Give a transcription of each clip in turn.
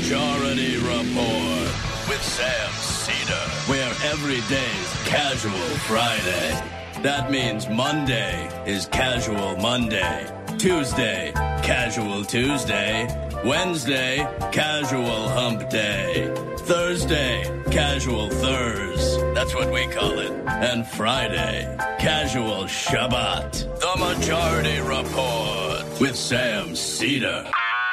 Majority Report with Sam Cedar, where every day's Casual Friday. That means Monday is Casual Monday, Tuesday, Casual Tuesday, Wednesday, Casual Hump Day, Thursday, Casual Thurs, that's what we call it, and Friday, Casual Shabbat. The Majority Report with Sam Cedar.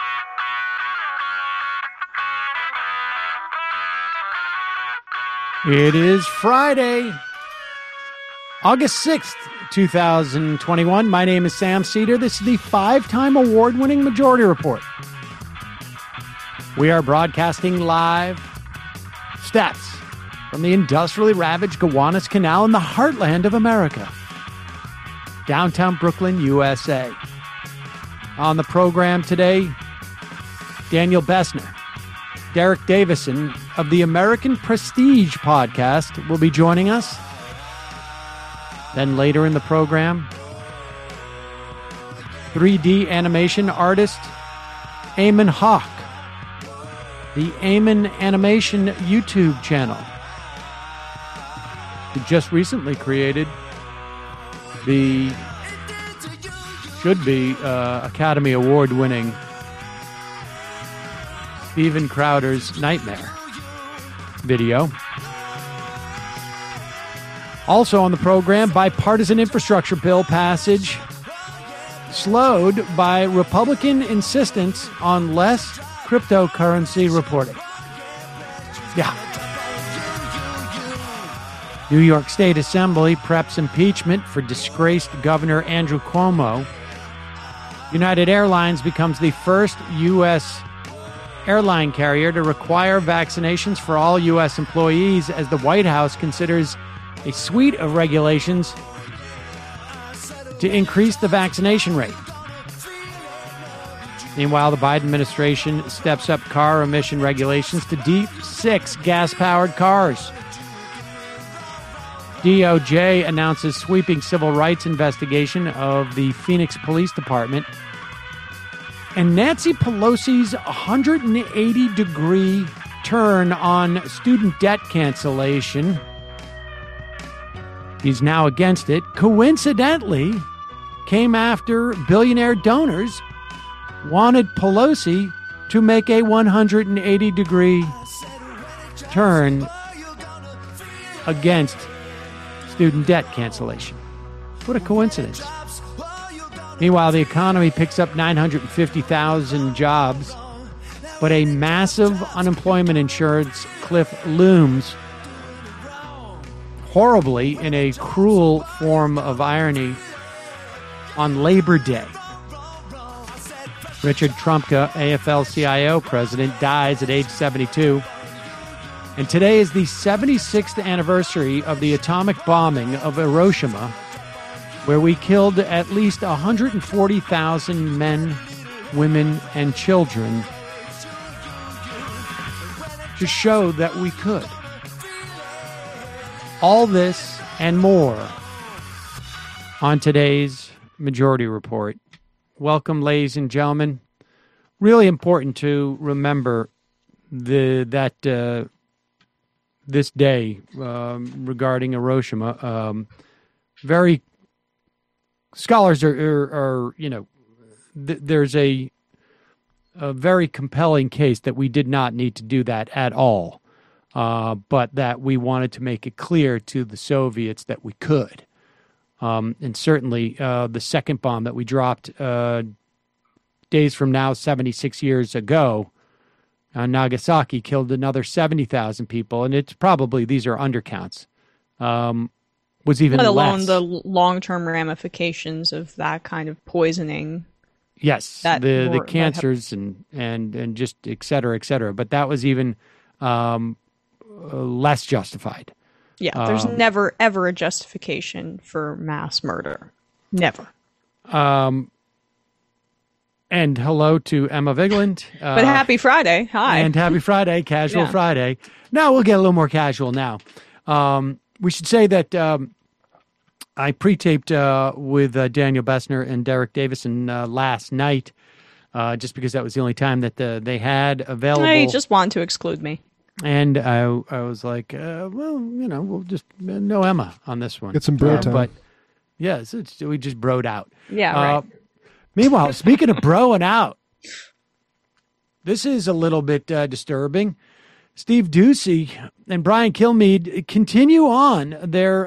It is Friday, August 6th, 2021. My name is Sam Cedar. This is the 5-time award-winning Majority Report. We are broadcasting live stats from the industrially ravaged Gowanus Canal in the heartland of America, downtown Brooklyn, USA. On the program today, Daniel Bessner, Derek Davison of the American Prestige podcast will be joining us. Then later in the program, 3D animation artist Eamon Hawk, the Eamon Animation YouTube channel, who just recently created the should-be Academy Award-winning Steven Crowder's Nightmare video. Also on the program, bipartisan infrastructure bill passage slowed by Republican insistence on less cryptocurrency reporting. Yeah. New York State Assembly preps impeachment for disgraced Governor Andrew Cuomo. United Airlines becomes the first U.S. airline carrier to require vaccinations for all U.S. employees as the White House considers a suite of regulations to increase the vaccination rate. Meanwhile, the Biden administration steps up car emission regulations to D6 gas-powered cars. DOJ announces sweeping civil rights investigation of the Phoenix Police Department. And Nancy Pelosi's 180-degree turn on student debt cancellation. He's now against it. Coincidentally, came after billionaire donors wanted Pelosi to make a 180-degree turn against student debt cancellation. What a coincidence. Meanwhile, the economy picks up 950,000 jobs, but a massive unemployment insurance cliff looms horribly in a cruel form of irony on Labor Day. Richard Trumka, AFL-CIO president, dies at age 72. And today is the 76th anniversary of the atomic bombing of Hiroshima, where we killed at least 140,000 men, women, and children to show that we could. All this and more on today's Majority Report. Welcome, ladies and gentlemen. Really important to remember that this day regarding Hiroshima. Very scholars are there's a very compelling case that we did not need to do that at all, but that we wanted to make it clear to the Soviets that we could. And certainly the second bomb that we dropped days from now, 76 years ago, Nagasaki killed another 70,000 people, and it's probably, these are undercounts, was even let less. alone the long-term ramifications of that kind of poisoning. Yes, the cancers and just et cetera, et cetera. But that was even less justified. Yeah, there's never, ever a justification for mass murder. Never. And hello to Emma Vigeland. But happy Friday. Hi. And happy Friday, Casual Friday. Now we'll get a little more casual now. We should say that I pre-taped with Daniel Bessner and Derek Davison last night just because that was the only time that they had available. He just wanted to exclude me. And I was like, well, we'll just no Emma on this one. Get some bro time. But yes, we just broed out. Yeah, right. Meanwhile, speaking of broing out, this is a little bit disturbing. Steve Doocy and Brian Kilmeade continue on their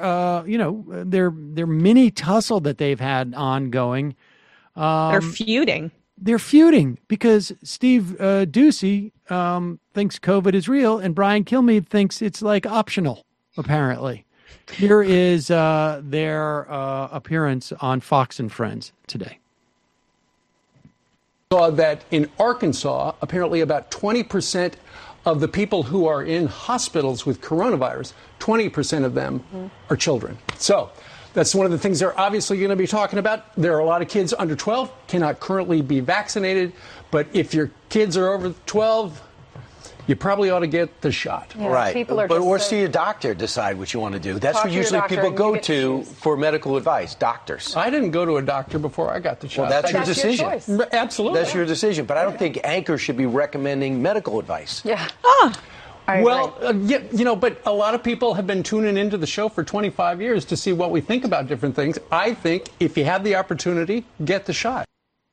mini tussle that they've had ongoing. They're feuding. They're feuding because Steve Doocy thinks COVID is real, and Brian Kilmeade thinks it's like optional. Apparently, here is their appearance on Fox and Friends today. Saw that in Arkansas, apparently about 20% of the people who are in hospitals with coronavirus, 20% of them are children. So that's one of the things they're obviously going to be talking about. There are a lot of kids under 12 cannot currently be vaccinated, but if your kids are over 12, you probably ought to get the shot. Yeah, right. Or see a doctor decide what you want to do. That's what usually people go to for medical advice, doctors. I didn't go to a doctor before I got the shot. Well, that's your decision. Absolutely. That's your decision. But I don't think anchors should be recommending medical advice. Yeah. Well, but a lot of people have been tuning into the show for 25 years to see what we think about different things. I think if you have the opportunity, get the shot.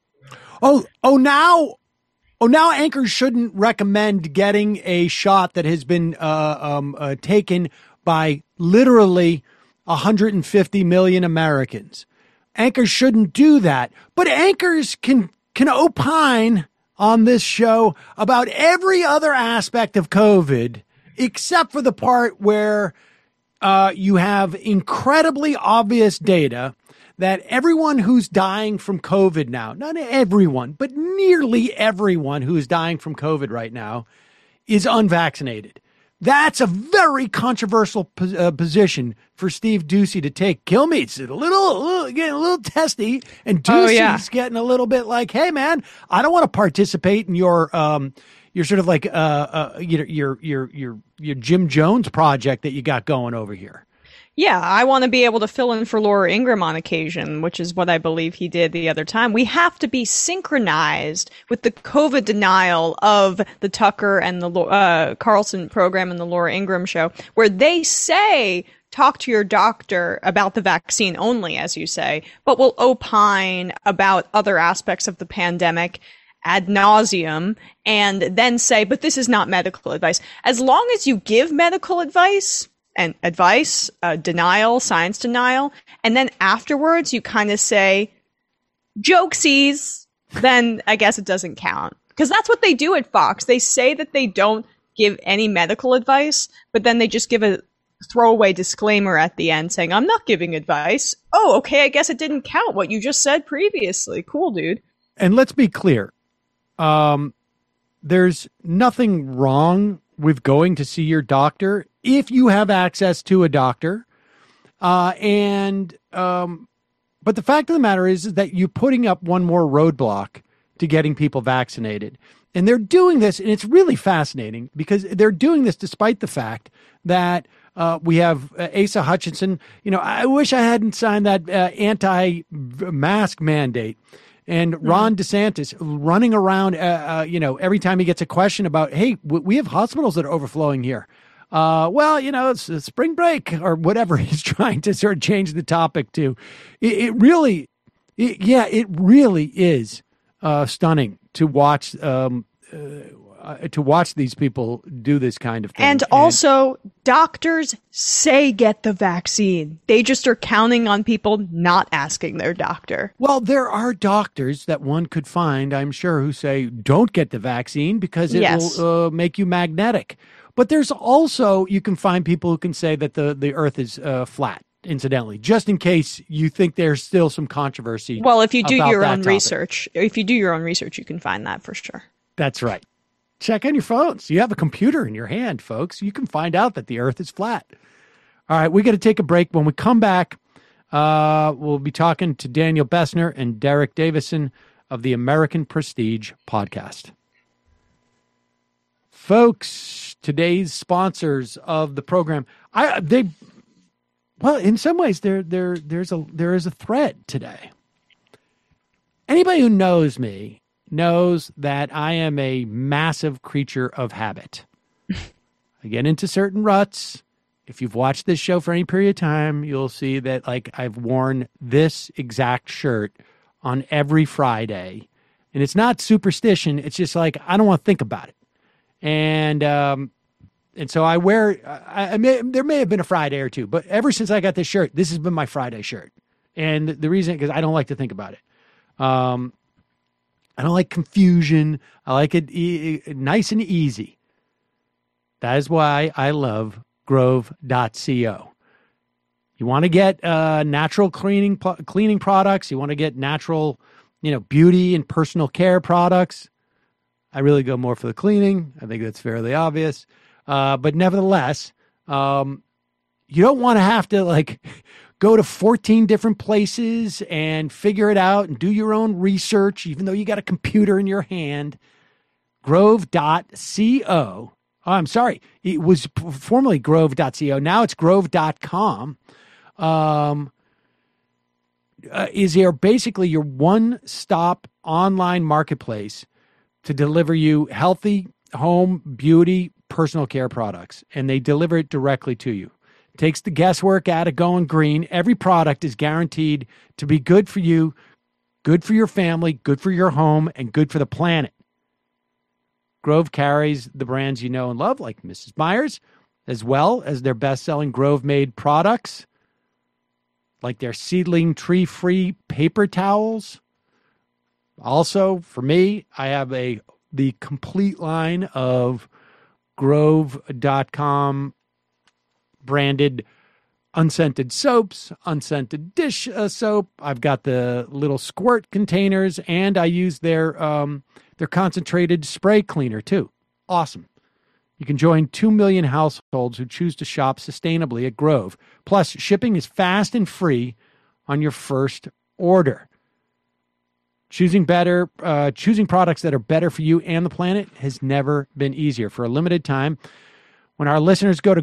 Now anchors shouldn't recommend getting a shot that has been taken by literally 150 million Americans. Anchors shouldn't do that. But anchors can opine on this show about every other aspect of COVID, except for the part where you have incredibly obvious data that everyone who's dying from COVID now, not everyone, but nearly everyone who is dying from COVID right now is unvaccinated. That's a very controversial position for Steve Doocy to take. Kilmeade's getting a little testy, and Doocy's getting a little bit like, hey man, I don't want to participate in your sort of like your Jim Jones project that you got going over here. Yeah, I want to be able to fill in for Laura Ingraham on occasion, which is what I believe he did the other time. We have to be synchronized with the COVID denial of the Tucker and the Carlson program and the Laura Ingraham show, where they say, talk to your doctor about the vaccine only, as you say, but will opine about other aspects of the pandemic ad nauseum and then say, but this is not medical advice. As long as you give medical advice, denial, science denial, and then afterwards you kind of say, jokesies, then I guess it doesn't count. Because that's what they do at Fox. They say that they don't give any medical advice, but then they just give a throwaway disclaimer at the end saying, I'm not giving advice. Oh, okay, I guess it didn't count what you just said previously. Cool, dude. And let's be clear. There's nothing wrong with going to see your doctor if you have access to a doctor. But the fact of the matter is that you're putting up one more roadblock to getting people vaccinated. And they're doing this, and it's really fascinating because they're doing this despite the fact that we have Asa Hutchinson. I wish I hadn't signed that anti-mask mandate. And Ron DeSantis running around, every time he gets a question about, hey, we have hospitals that are overflowing here. It's spring break or whatever he's trying to sort of change the topic to. It really is stunning to watch these people do this kind of thing. And also, doctors say get the vaccine. They just are counting on people not asking their doctor. Well, there are doctors that one could find, I'm sure, who say don't get the vaccine because it will make you magnetic. But there's also, you can find people who can say that the earth is flat, incidentally, just in case you think there's still some controversy. Well, if you do your own research, you can find that for sure. That's right. Check on your phones. You have a computer in your hand, folks. You can find out that the earth is flat. All right, we got to take a break. When we come back, we'll be talking to Daniel Bessner and Derek Davison of the American Prestige podcast. Folks, today's sponsors of the program, in some ways there is a thread today. Anybody who knows me knows that I am a massive creature of habit. I get into certain ruts. If you've watched this show for any period of time, you'll see that like I've worn this exact shirt on every Friday. And it's not superstition. It's just like I don't want to think about it. And so I wear, there may have been a Friday or two, but ever since I got this shirt, this has been my Friday shirt. And the reason, because I don't like to think about it. I don't like confusion. I like it nice and easy. That is why I love Grove.co. You want to get natural cleaning products. You want to get natural, beauty and personal care products. I really go more for the cleaning. I think that's fairly obvious. But nevertheless, you don't want to have to go to 14 different places and figure it out and do your own research, even though you got a computer in your hand. Grove.co. Oh, I'm sorry. It was formerly Grove.co. Now it's Grove.com. Is basically your one-stop online marketplace to deliver you healthy home, beauty, personal care products. And they deliver it directly to you. It takes the guesswork out of going green. Every product is guaranteed to be good for you, good for your family, good for your home, and good for the planet. Grove carries the brands you know and love, like Mrs. Meyer's, as well as their best-selling Grove-made products, like their seedling tree-free paper towels. Also, for me, I have the complete line of Grove.com branded unscented soaps, unscented dish soap. I've got the little squirt containers, and I use their concentrated spray cleaner too. Awesome. You can join 2 million households who choose to shop sustainably at Grove. Plus, shipping is fast and free on your first order. Choosing products that are better for you and the planet has never been easier. For a limited time, when our listeners go to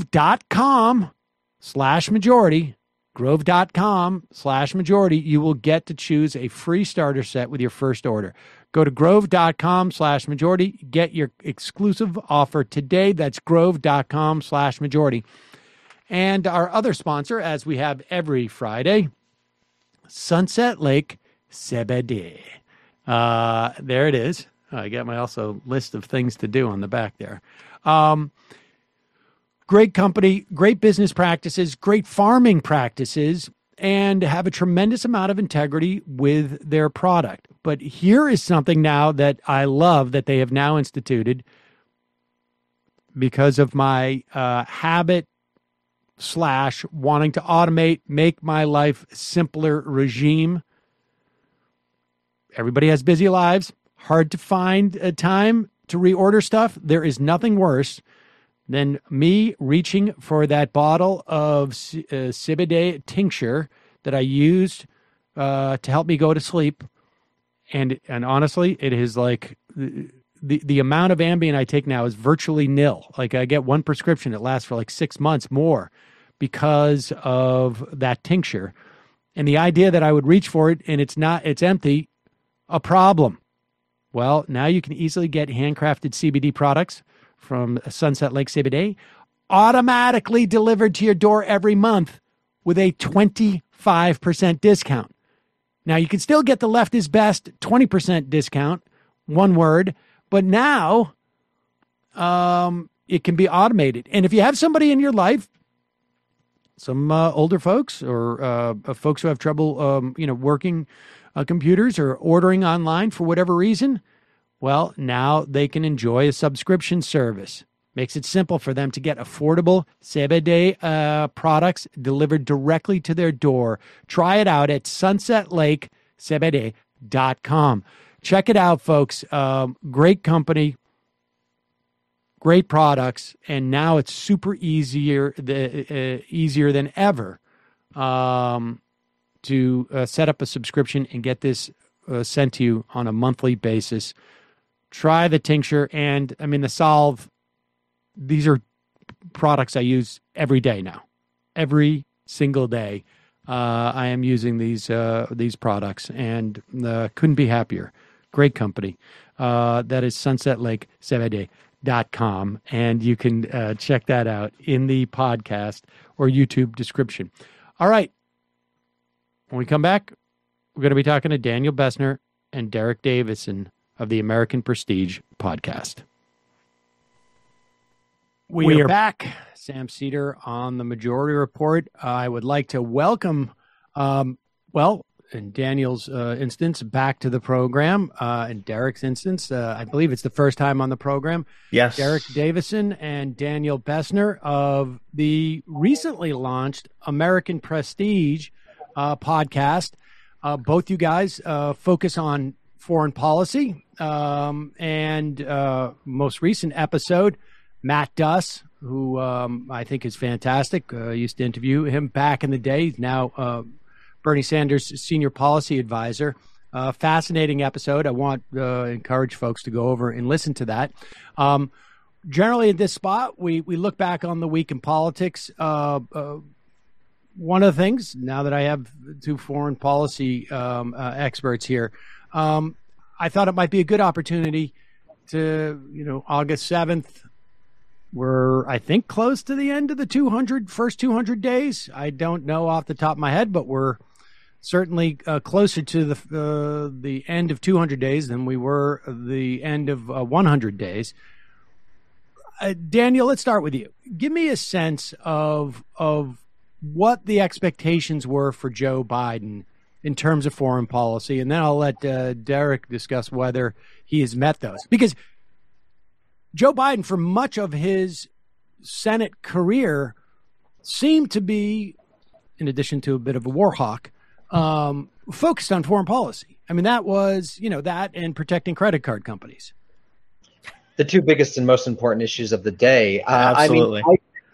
grove.com/majority, grove.com/majority, you will get to choose a free starter set with your first order. Go to grove.com/majority, get your exclusive offer today. That's grove.com/majority. And our other sponsor, as we have every Friday, Sunset Lake CBD. There it is. I got my also list of things to do on the back there. Great company, great business practices, great farming practices, and have a tremendous amount of integrity with their product. But here is something now that I love that they have now instituted because of my habit / wanting to automate, make my life simpler regime. Everybody has busy lives, hard to find a time to reorder stuff. There is nothing worse than me reaching for that bottle of CBD tincture that I used to help me go to sleep. And honestly, it is like the amount of Ambien I take now is virtually nil. Like I get one prescription, it lasts for like 6 months more because of that tincture. And the idea that I would reach for it and it's empty, a problem. Well, now you can easily get handcrafted CBD products from Sunset Lake CBD automatically delivered to your door every month with a 25% discount. Now, you can still get the Left is Best 20% discount, one word, but now it can be automated. And if you have somebody in your life, some older folks or folks who have trouble, working computers or ordering online for whatever reason, well, now they can enjoy a subscription service. Makes it simple for them to get affordable CBD products delivered directly to their door. Try it out at sunsetlakecbd.com. Check it out, folks. Great company, great products, and now it's super easier than ever to set up a subscription and get this sent to you on a monthly basis. Try the tincture and, the Solve. These are products I use every day now. Every single day I am using these products and couldn't be happier. great company. That is sunsetlakecbd.com, and you can check that out in the podcast or YouTube description. All right. When we come back, we're going to be talking to Daniel Bessner and Derek Davison of the American Prestige podcast. We are back. Sam Seder on the Majority Report. I would like to welcome, in Daniel's instance, back to the program. In Derek's instance, I believe it's the first time on the program. Yes. Derek Davison and Daniel Bessner of the recently launched American Prestige podcast. Both you guys focus on foreign policy. And most recent episode, Matt Duss, who I think is fantastic. Used to interview him back in the day. He's now Bernie Sanders' senior policy advisor. Fascinating episode. I want to encourage folks to go over and listen to that. Generally, at this spot, we look back on the week in politics. One of the things, now that I have two foreign policy experts here, I thought it might be a good opportunity to, August 7th, we're, I think, close to the end of the first 200 days. I don't know off the top of my head, but we're certainly closer to the end of 200 days than we were the end of 100 days. Daniel, let's start with you. Give me a sense of what the expectations were for Joe Biden in terms of foreign policy, and then I'll let Derek discuss whether he has met those. Because Joe Biden, for much of his Senate career, seemed to be, in addition to a bit of a war hawk, focused on foreign policy. I mean, that was, that and protecting credit card companies. The two biggest and most important issues of the day. Absolutely.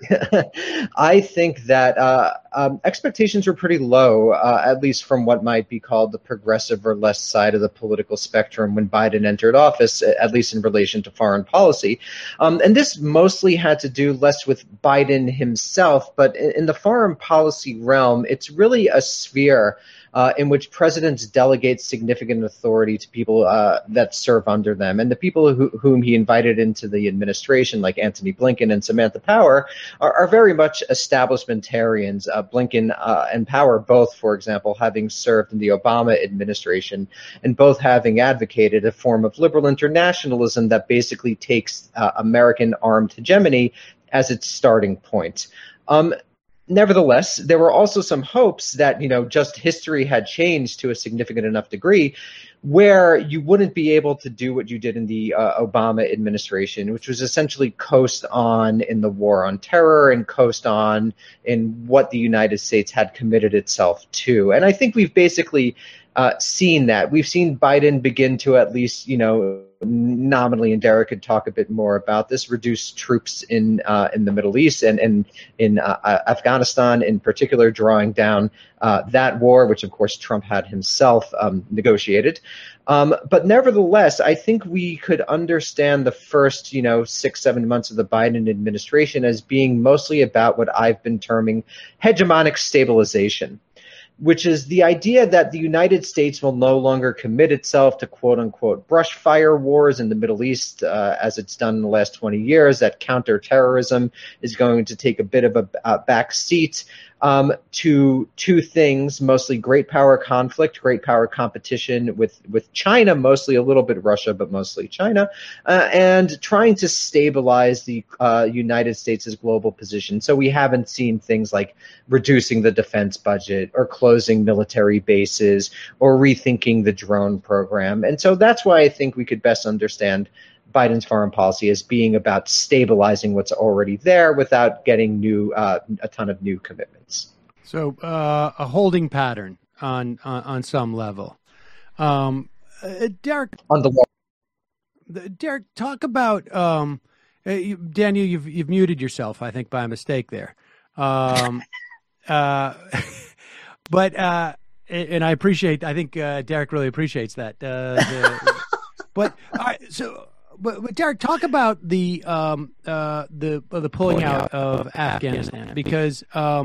I think that expectations were pretty low, at least from what might be called the progressive or left side of the political spectrum when Biden entered office, at least in relation to foreign policy. And this mostly had to do less with Biden himself, but in the foreign policy realm, it's really a sphere in which presidents delegate significant authority to people that serve under them. And the people whom he invited into the administration, like Antony Blinken and Samantha Power, are very much establishmentarians. Blinken and Power both, for example, having served in the Obama administration and both having advocated a form of liberal internationalism that basically takes American armed hegemony as its starting point. Nevertheless, there were also some hopes that, just history had changed to a significant enough degree where you wouldn't be able to do what you did in the Obama administration, which was essentially coast on in the war on terror and coast on in what the United States had committed itself to. And I think we've basically seen that. We've seen Biden begin to at least, nominally, and Derek could talk a bit more about this, reduce troops in the Middle East and in Afghanistan in particular, drawing down that war, which of course Trump had himself negotiated. But nevertheless, I think we could understand the first, 6-7 months of the Biden administration as being mostly about what I've been terming hegemonic stabilization, which is the idea that the United States will no longer commit itself to quote-unquote brush fire wars in the Middle East as it's done in the last 20 years, that counterterrorism is going to take a bit of a back seat to two things, mostly great power conflict, great power competition with China, mostly a little bit Russia, but mostly China, and trying to stabilize the United States' global position. So we haven't seen things like reducing the defense budget or closing military bases or rethinking the drone program. And so that's why I think we could best understand Biden's foreign policy as being about stabilizing what's already there without getting a ton of new commitments. So a holding pattern on some level. Derek, on the wall. Derek, talk about Daniel. You've muted yourself, I think, by mistake there. But and I appreciate. I think Derek really appreciates that. But all right, so. But Derek, talk about the pulling out of Afghanistan, because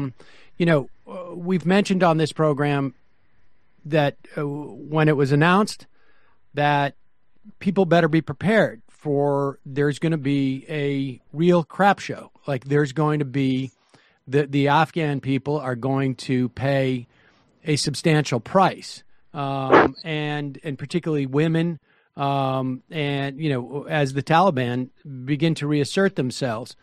we've mentioned on this program that when it was announced that people better be prepared for there's going to be a real crap show. Like there's going to be the Afghan people are going to pay a substantial price, and particularly women, and as the Taliban begin to reassert themselves.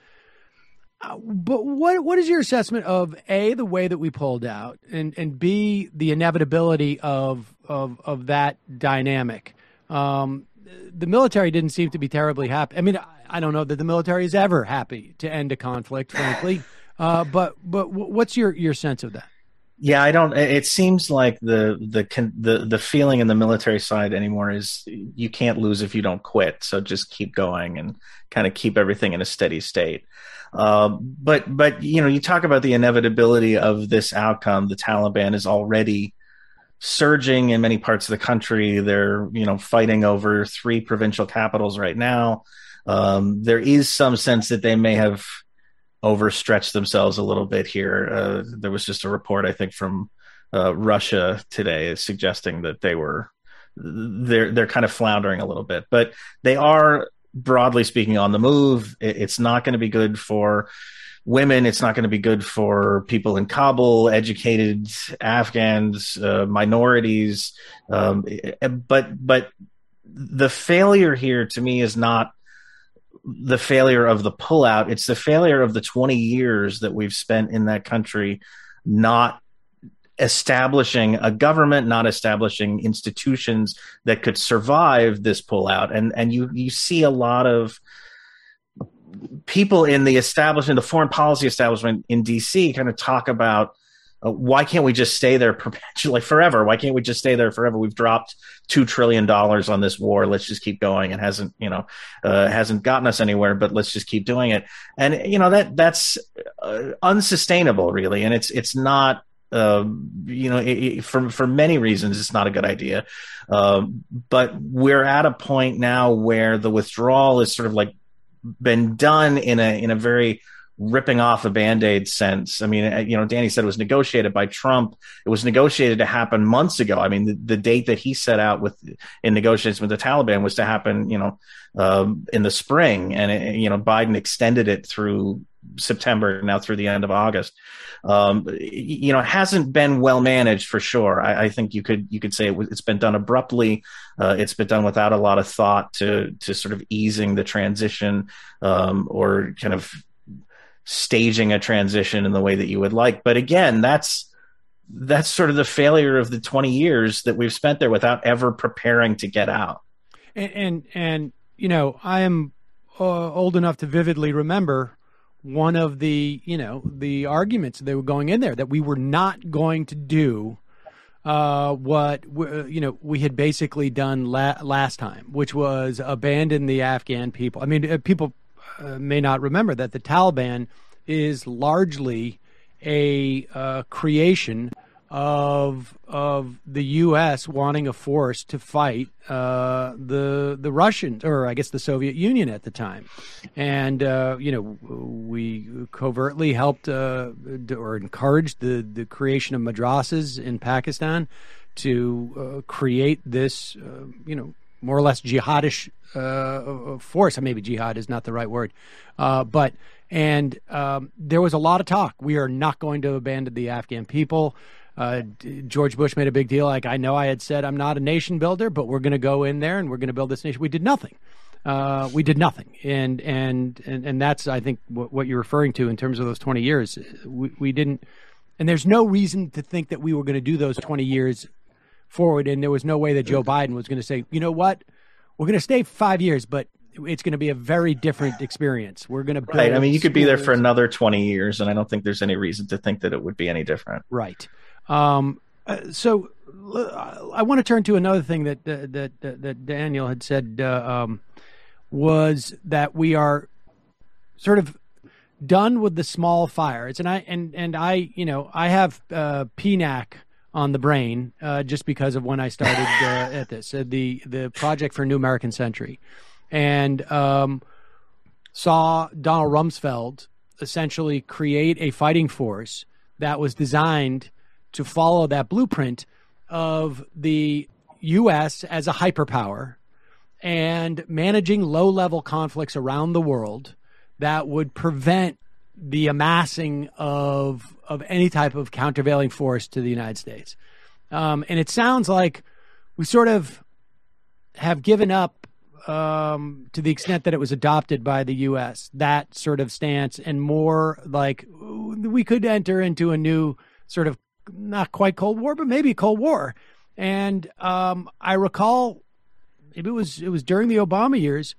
But what is your assessment of A, the way that we pulled out, and B, the inevitability of that dynamic? The military didn't seem to be terribly happy. I mean, I don't know that the military is ever happy to end a conflict, frankly. But what's your sense of that? Yeah, I don't. It seems like the feeling in the military side anymore is you can't lose if you don't quit. So just keep going and kind of keep everything in a steady state. But you talk about the inevitability of this outcome. The Taliban is already surging in many parts of the country. They're fighting over 3 provincial capitals right now. There is some sense that they may have overstretched themselves a little bit here. There was just a report, I think, from Russia today suggesting that they're kind of floundering a little bit, but they are, broadly speaking, on the move. It's not going to be good for women. It's not going to be good for people in Kabul, educated Afghans, minorities. But the failure here to me is not the failure of the pullout. It's the failure of the 20 years that we've spent in that country not establishing a government, not establishing institutions that could survive this pullout. And you see a lot of people in the establishment, the foreign policy establishment in DC, kind of talk about why can't we just stay there perpetually forever? Why can't we just stay there forever? We've dropped $2 trillion on this war. Let's just keep going. It hasn't gotten us anywhere, but let's just keep doing it. And that's unsustainable, really. And it's not. For many reasons, it's not a good idea. But we're at a point now where the withdrawal is sort of like been done in a very ripping off a Band-Aid sense. I mean, Danny said it was negotiated by Trump. It was negotiated to happen months ago. I mean, the date that he set out in negotiations with the Taliban was to happen, in the spring, and Biden extended it through September, now through the end of August. It hasn't been well managed for sure. I think you could say it's been done abruptly. It's been done without a lot of thought to sort of easing the transition, or kind of staging a transition in the way that you would like. But again, that's sort of the failure of the 20 years that we've spent there without ever preparing to get out. And I am old enough to vividly remember one of the arguments they were going in there, that we were not going to do what we had basically done last time, which was abandon the Afghan people. I mean, people may not remember that the Taliban is largely a creation of the U.S. wanting a force to fight the Russians, or I guess the Soviet Union at the time. And we covertly helped or encouraged the creation of madrasas in Pakistan to create this more or less jihadish force. Maybe jihad is not the right word, but there was a lot of talk. We are not going to abandon the Afghan people. George Bush made a big deal. Like, I know I had said I'm not a nation builder, but we're going to go in there and we're going to build this nation. We did nothing. And that's, I think, what you're referring to in terms of those 20 years. We didn't, and there's no reason to think that we were going to do those 20 years forward. And there was no way that Joe Biden was going to say, you know what, we're going to stay 5 years, but it's going to be a very different experience. We're going to build. Right. I mean, you could be there for another 20 years, and I don't think there's any reason to think that it would be any different. Right. So I want to turn to another thing that Daniel had said, was that we are sort of done with the small fires. And I have PNAC on the brain just because of when I started at this, the Project for a New American Century, and saw Donald Rumsfeld essentially create a fighting force that was designed to follow that blueprint of the U.S. as a hyperpower, and managing low-level conflicts around the world that would prevent the amassing of any type of countervailing force to the United States. And it sounds like we sort of have given up to the extent that it was adopted by the U.S., that sort of stance, and more like we could enter into a new sort of not quite Cold War, but maybe Cold War. And I recall maybe it was during the Obama years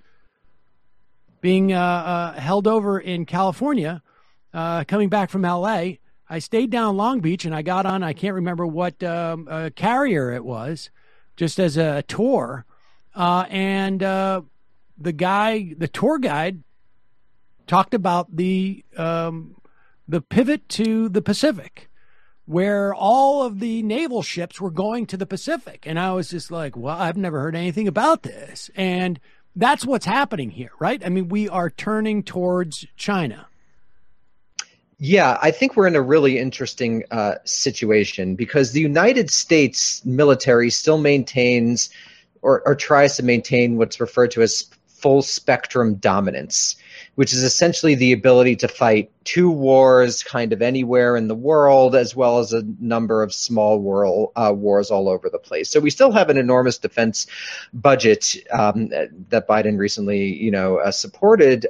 being held over in California, coming back from L.A. I stayed down Long Beach and I got on, I can't remember what carrier it was, just as a tour. And the tour guide talked about the pivot to the Pacific, where all of the naval ships were going to the Pacific. And I was just like, well, I've never heard anything about this. And that's what's happening here, right? I mean, we are turning towards China. Yeah, I think we're in a really interesting situation because the United States military still maintains or tries to maintain what's referred to as full spectrum dominance, which is essentially the ability to fight two wars kind of anywhere in the world, as well as a number of small wars all over the place. So we still have an enormous defense budget that Biden recently, supported,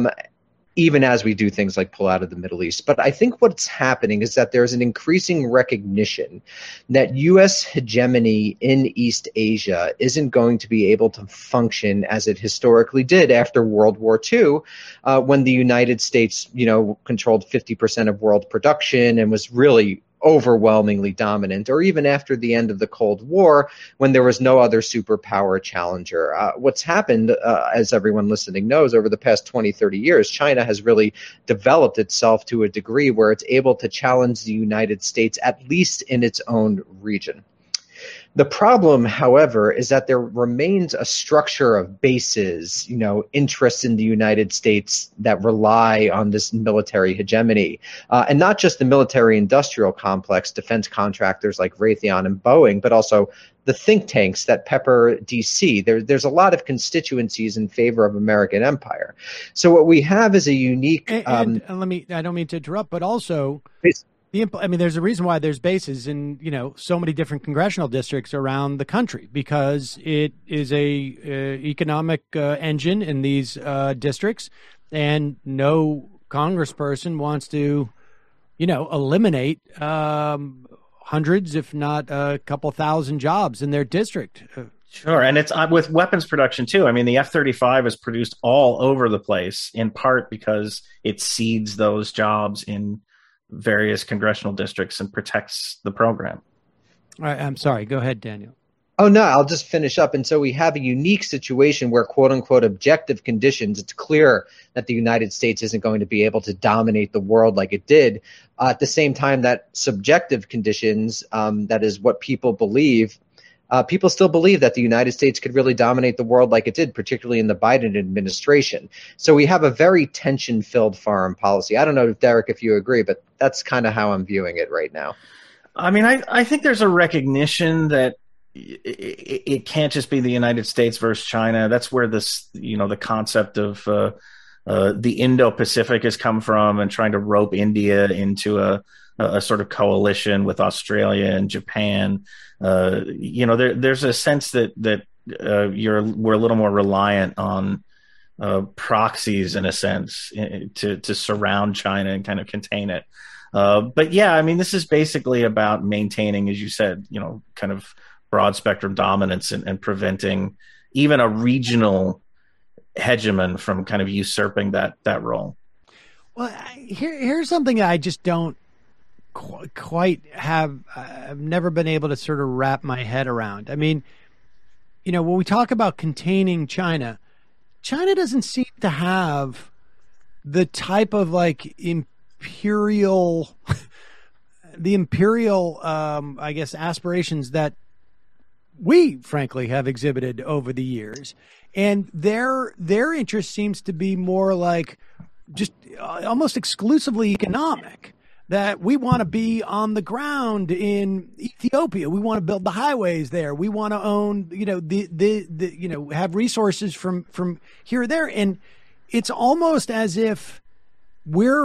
even as we do things like pull out of the Middle East. But I think what's happening is that there's an increasing recognition that U.S. hegemony in East Asia isn't going to be able to function as it historically did after World War II, when the United States, controlled 50% of world production and was really overwhelmingly dominant, or even after the end of the Cold War, when there was no other superpower challenger. What's happened, as everyone listening knows, over the past 20, 30 years, China has really developed itself to a degree where it's able to challenge the United States, at least in its own region. The problem, however, is that there remains a structure of bases, interests in the United States that rely on this military hegemony. And not just the military-industrial complex, defense contractors like Raytheon and Boeing, but also the think tanks that pepper D.C. There's a lot of constituencies in favor of American empire. So what we have is a unique... I don't mean to interrupt, but also... there's a reason why there's bases in, so many different congressional districts around the country, because it is a economic engine in these districts, and no congressperson wants to, eliminate hundreds, if not a couple thousand jobs in their district. Sure, and it's with weapons production too. I mean, the F-35 is produced all over the place, in part because it seeds those jobs in various congressional districts and protects the program. All right, I'm sorry. Go ahead, Daniel. Oh, no, I'll just finish up. And so we have a unique situation where, quote unquote, objective conditions, it's clear that the United States isn't going to be able to dominate the world like it did. At the same time that subjective conditions, that is what people believe, people still believe that the United States could really dominate the world like it did, particularly in the Biden administration. So we have a very tension-filled foreign policy. I don't know, Derek, if you agree, but that's kind of how I'm viewing it right now. I mean, I think there's a recognition that it can't just be the United States versus China. That's where this, the concept of the Indo-Pacific has come from, and trying to rope India into a sort of coalition with Australia and Japan. There's a sense that we're a little more reliant on proxies, in a sense, to surround China and kind of contain it. But yeah, I mean, this is basically about maintaining, as you said, kind of broad spectrum dominance and preventing even a regional hegemon from kind of usurping that role. Well, here's something I just don't quite have. I've never been able to sort of wrap my head around. I mean, when we talk about containing China doesn't seem to have the type of imperial, I guess, aspirations that we frankly have exhibited over the years. And their interest seems to be more like just almost exclusively economic. that we want to be on the ground in Ethiopia. We want to build the highways there. We want to own, have resources from here or there. And it's almost as if we're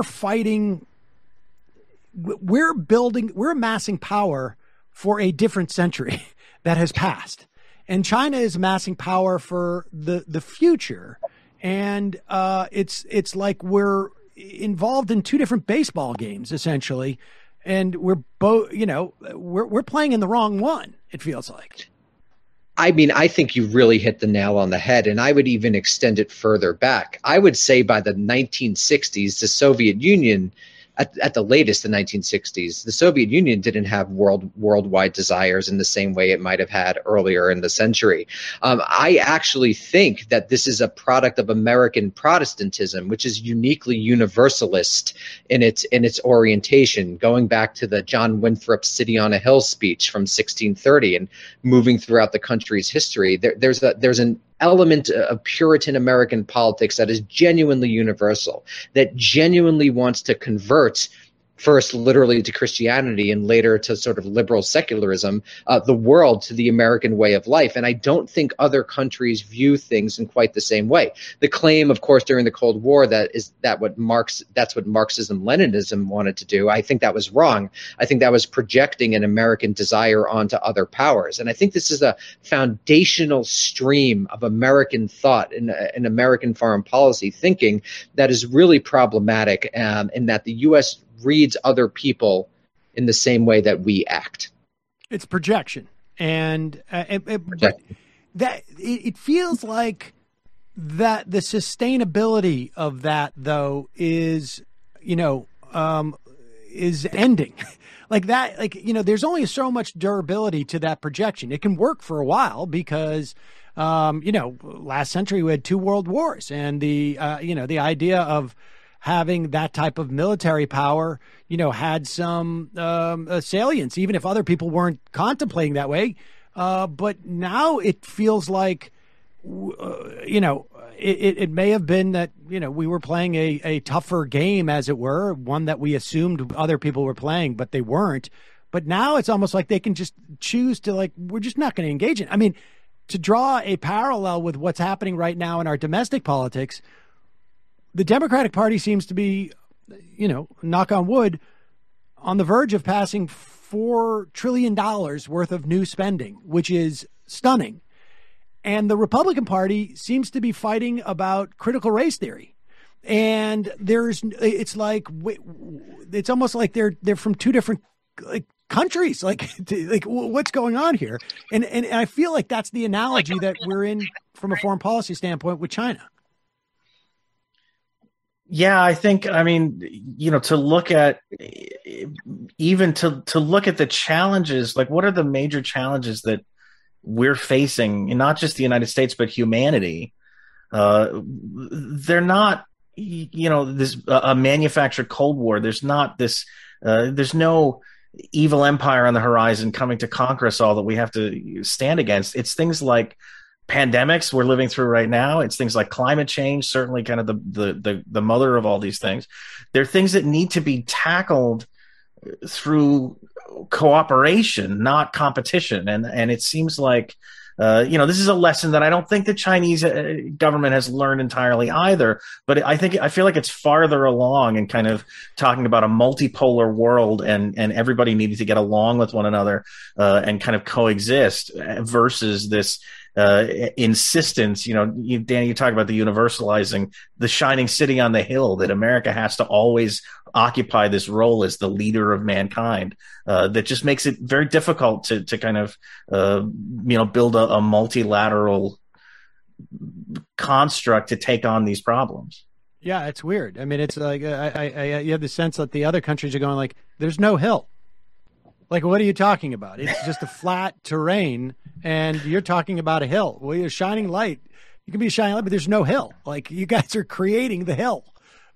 amassing power for a different century that has passed. And China is amassing power for the future. And it's like we're involved in two different baseball games, essentially. And we're both, we're playing in the wrong one, it feels like. I mean, I think you really hit the nail on the head, and I would even extend it further back. I would say by the 1960s, the Soviet Union, at the latest, the 1960s, the Soviet Union didn't have worldwide desires in the same way it might have had earlier in the century. I actually think that this is a product of American Protestantism, which is uniquely universalist in its orientation, going back to the John Winthrop City on a Hill speech from 1630 and moving throughout the country's history. There's an element of Puritan American politics that is genuinely universal, that genuinely wants to convert first literally to Christianity and later to sort of liberal secularism, the world to the American way of life. And I don't think other countries view things in quite the same way. The claim, of course, during the Cold War that's what Marxism-Leninism wanted to do. I think that was wrong. I think that was projecting an American desire onto other powers. And I think this is a foundational stream of American thought and American foreign policy thinking that is really problematic, in that the U.S. reads other people in the same way that we act. It's projection. And it feels like that the sustainability of that, though, is ending. There's only so much durability to that projection. It can work for a while because, last century we had 2 world wars, and the idea of having that type of military power, had some salience, even if other people weren't contemplating that way. But now it feels like, it may have been that, we were playing a tougher game, as it were, one that we assumed other people were playing, but they weren't. But now it's almost like they can just choose to, we're just not going to engage in. I mean, to draw a parallel with what's happening right now in our domestic politics, the Democratic Party seems to be, knock on wood, on the verge of passing $4 trillion worth of new spending, which is stunning. And the Republican Party seems to be fighting about critical race theory. And it's almost like they're from two different countries. What's going on here? And I feel like that's the analogy that we're in from a foreign policy standpoint with China. Yeah, I think, to look at the challenges, what are the major challenges that we're facing, and not just the United States, but humanity? They're not, a manufactured Cold War. There's not this, there's no evil empire on the horizon coming to conquer us all that we have to stand against. It's things like pandemics we're living through right now. It's things like climate change, certainly kind of the mother of all these things. They're things that need to be tackled through cooperation, not competition. And it seems like, this is a lesson that I don't think the Chinese government has learned entirely either. But I feel like it's farther along in kind of talking about a multipolar world and everybody needing to get along with one another and kind of coexist versus this insistence. Danny, you talk about the universalizing, the shining city on the hill, that America has to always occupy this role as the leader of mankind. That just makes it very difficult to kind of build a multilateral construct to take on these problems. Yeah, it's weird. I mean, it's like I you have the sense that the other countries are going there's no hill. What are you talking about? It's just a flat terrain, and you're talking about a hill. Well, you're shining light. You can be a shining light, but there's no hill. You guys are creating the hill.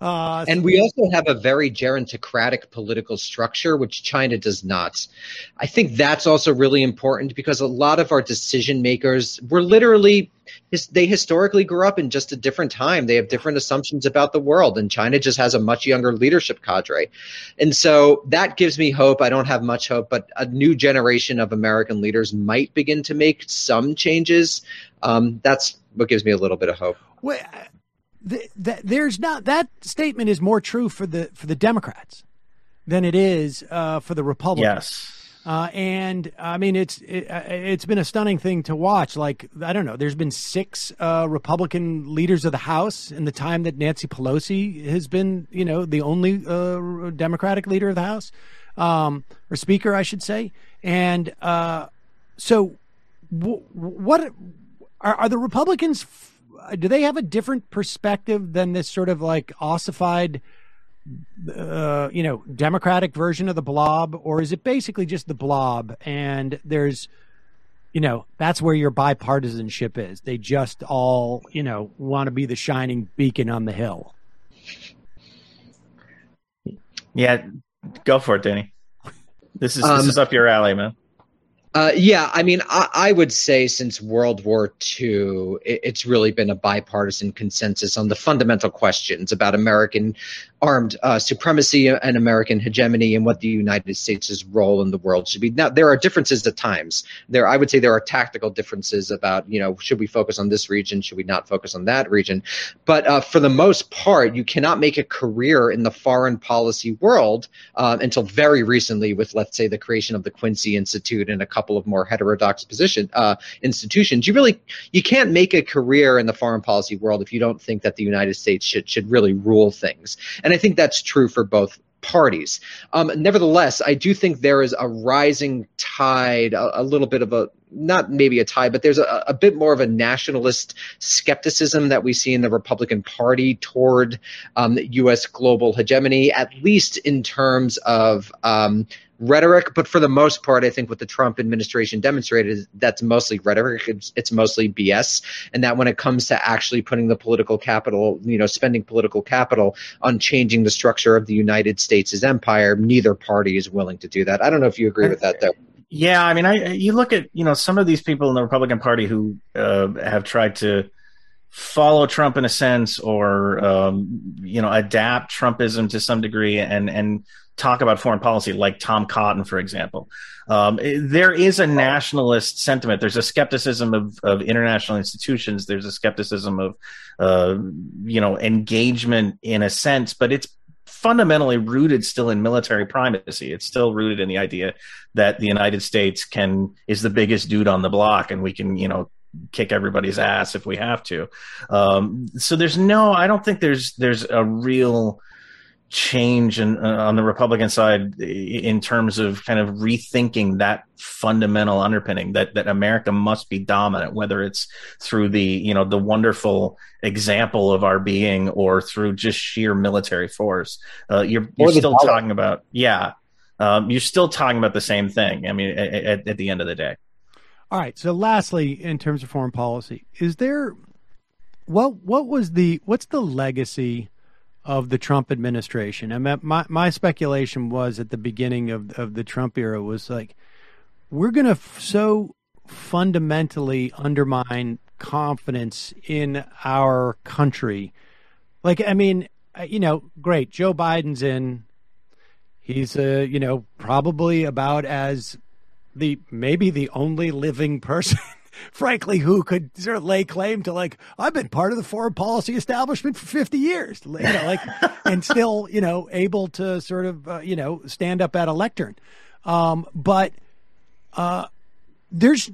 And we also have a very gerontocratic political structure, which China does not. I think that's also really important because a lot of our decision makers were literally they historically grew up in just a different time. They have different assumptions about the world, and China just has a much younger leadership cadre. And so that gives me hope. I don't have much hope, but a new generation of American leaders might begin to make some changes. That's what gives me a little bit of hope. Well, there's not, that statement is more true for the Democrats than it is for the Republicans. Yes. And I mean, it's been a stunning thing to watch. Like, I don't know, there's been 6 Republican leaders of the House in the time that Nancy Pelosi has been, the only Democratic leader of the House, or Speaker, I should say. And so what are the Republicans? Do they have a different perspective than this sort of like ossified, Democratic version of the blob, or is it basically just the blob and there's, that's where your bipartisanship is? They just all, want to be the shining beacon on the hill. Yeah, go for it, Danny. This is up your alley, man. Yeah, I mean, I would say since World War II, it's really been a bipartisan consensus on the fundamental questions about American armed supremacy and American hegemony and what the United States' role in the world should be. Now, there are differences at times. I would say there are tactical differences about, should we focus on this region? Should we not focus on that region? But for the most part, you cannot make a career in the foreign policy world until very recently with, let's say, the creation of the Quincy Institute and a couple of more heterodox institutions. You can't make a career in the foreign policy world if you don't think that the United States should really rule things. And I think that's true for both parties. Nevertheless, I do think there is a rising tide, a little bit of not maybe a tide, but there's a bit more of a nationalist skepticism that we see in the Republican Party toward U.S. global hegemony, at least in terms of rhetoric. But for the most part, I think what the Trump administration demonstrated is that's mostly rhetoric. It's mostly BS. And that when it comes to actually putting the political capital, spending political capital on changing the structure of the United States' empire, neither party is willing to do that. I don't know if you agree with that, though. Yeah, I mean, you look at, some of these people in the Republican Party who have tried to follow Trump in a sense or, adapt Trumpism to some degree and talk about foreign policy, like Tom Cotton, for example. There is a nationalist sentiment. There's a skepticism of international institutions. There's a skepticism of, engagement in a sense, but it's fundamentally rooted still in military primacy. It's still rooted in the idea that the United States is the biggest dude on the block and we can, kick everybody's ass if we have to. So I don't think there's a real change on the Republican side in terms of kind of rethinking that fundamental underpinning that America must be dominant, whether it's through the wonderful example of our being or through just sheer military force. You're still talking about, you're still talking about the same thing. I mean, at the end of the day. All right. So lastly, in terms of foreign policy, is there, what's the legacy of the Trump administration? I mean, my speculation was at the beginning of the Trump era was like, we're going to so fundamentally undermine confidence in our country. Like, I mean, great. Joe Biden's in, he's, probably about as maybe the only living person frankly, who could sort of lay claim to like, I've been part of the foreign policy establishment for 50 years, and still, able to sort of, stand up at a lectern. But there's,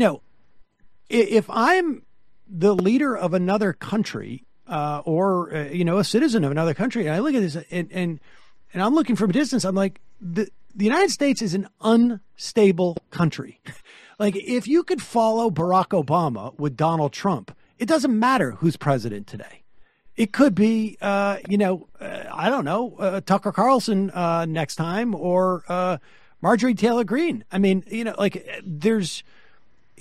if I'm the leader of another country, or, a citizen of another country, and I look at this and I'm looking from a distance, I'm like, the United States is an unstable country. Like, if you could follow Barack Obama with Donald Trump, it doesn't matter who's president today. It could be, I don't know, Tucker Carlson next time, or Marjorie Taylor Greene. I mean,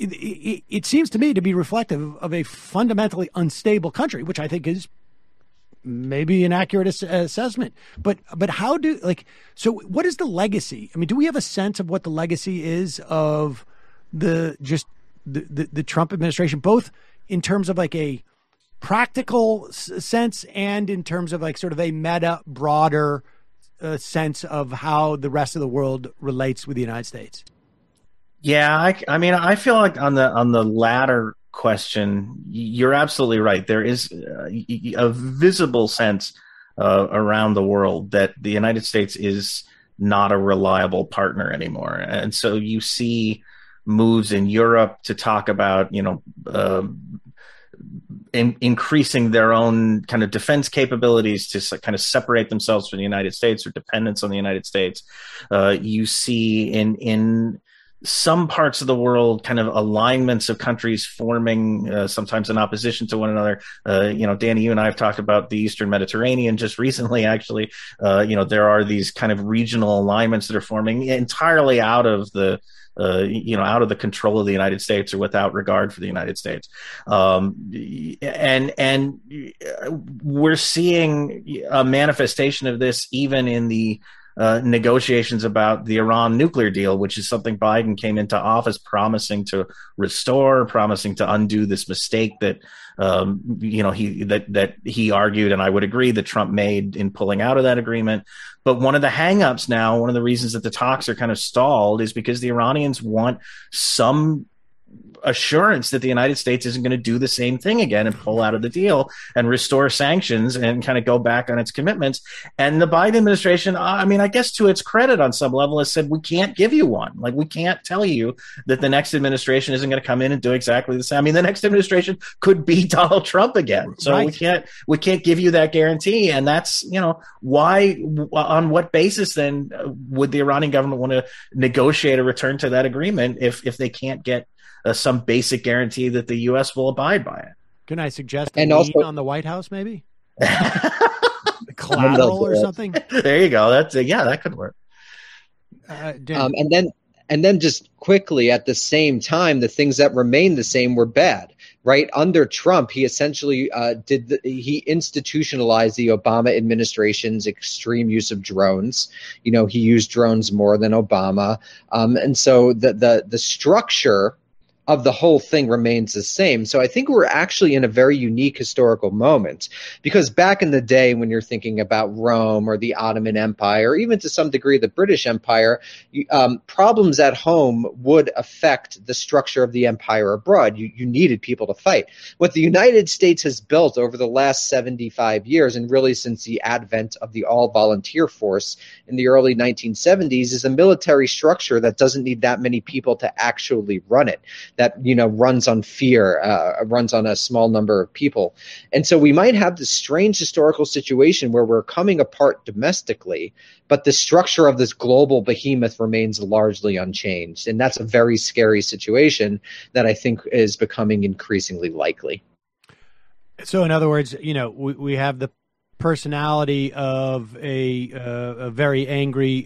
it seems to me to be reflective of a fundamentally unstable country, which I think is maybe an accurate assessment. But how so what is the legacy? I mean, do we have a sense of what the legacy is of the Trump administration, both in terms of like a practical sense and in terms of like sort of a meta, broader sense of how the rest of the world relates with the United States? Yeah, I mean, I feel like on the latter question, you're absolutely right. There is a visible sense around the world that the United States is not a reliable partner anymore, and so you see moves in Europe to talk about, increasing their own kind of defense capabilities to kind of separate themselves from the United States or dependence on the United States. You see in some parts of the world kind of alignments of countries forming sometimes in opposition to one another. Danny, you and I have talked about the Eastern Mediterranean just recently, actually. There are these kind of regional alignments that are forming entirely out of the out of the control of the United States or without regard for the United States. And we're seeing a manifestation of this even in the negotiations about the Iran nuclear deal, which is something Biden came into office promising to restore, promising to undo this mistake that he argued, and I would agree, that Trump made in pulling out of that agreement. But one of the hangups now, one of the reasons that the talks are kind of stalled, is because the Iranians want some assurance that the United States isn't going to do the same thing again and pull out of the deal and restore sanctions and kind of go back on its commitments. And the Biden administration, I mean, I guess to its credit on some level, has said, we can't give you one. Like, we can't tell you that the next administration isn't going to come in and do exactly the same. I mean, the next administration could be Donald Trump again. So right. we can't give you that guarantee. And that's, why, on what basis then would the Iranian government want to negotiate a return to that agreement if they can't get some basic guarantee that the U.S. will abide by it? Can I suggest a lien on the White House, maybe? Collateral or something? There you go. That could work. And then just quickly, at the same time, the things that remained the same were bad. Right under Trump, he essentially he institutionalized the Obama administration's extreme use of drones. He used drones more than Obama, and so the structure of the whole thing remains the same. So I think we're actually in a very unique historical moment, because back in the day, when you're thinking about Rome or the Ottoman Empire, or even to some degree the British Empire, problems at home would affect the structure of the empire abroad. You needed people to fight. What the United States has built over the last 75 years, and really since the advent of the all-volunteer force in the early 1970s, is a military structure that doesn't need that many people to actually run it, that runs on fear, runs on a small number of people. And so we might have this strange historical situation where we're coming apart domestically, but the structure of this global behemoth remains largely unchanged. And that's a very scary situation that I think is becoming increasingly likely. So in other words, we have the personality of a very angry,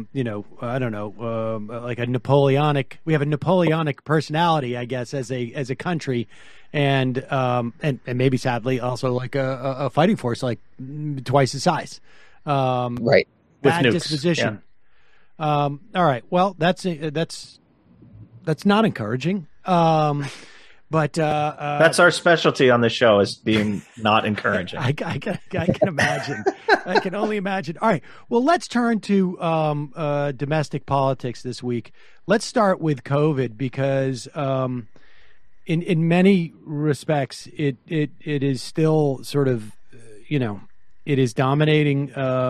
like a Napoleonic. We have a Napoleonic personality, I guess, as a country, and maybe sadly also like a fighting force like twice the size. Right. Bad disposition. Yeah. All right. Well, that's not encouraging. But that's our specialty on the show, is being not encouraging. I can imagine. I can only imagine. All right. Well, let's turn to domestic politics this week. Let's start with COVID, because in many respects it is still sort of it is dominating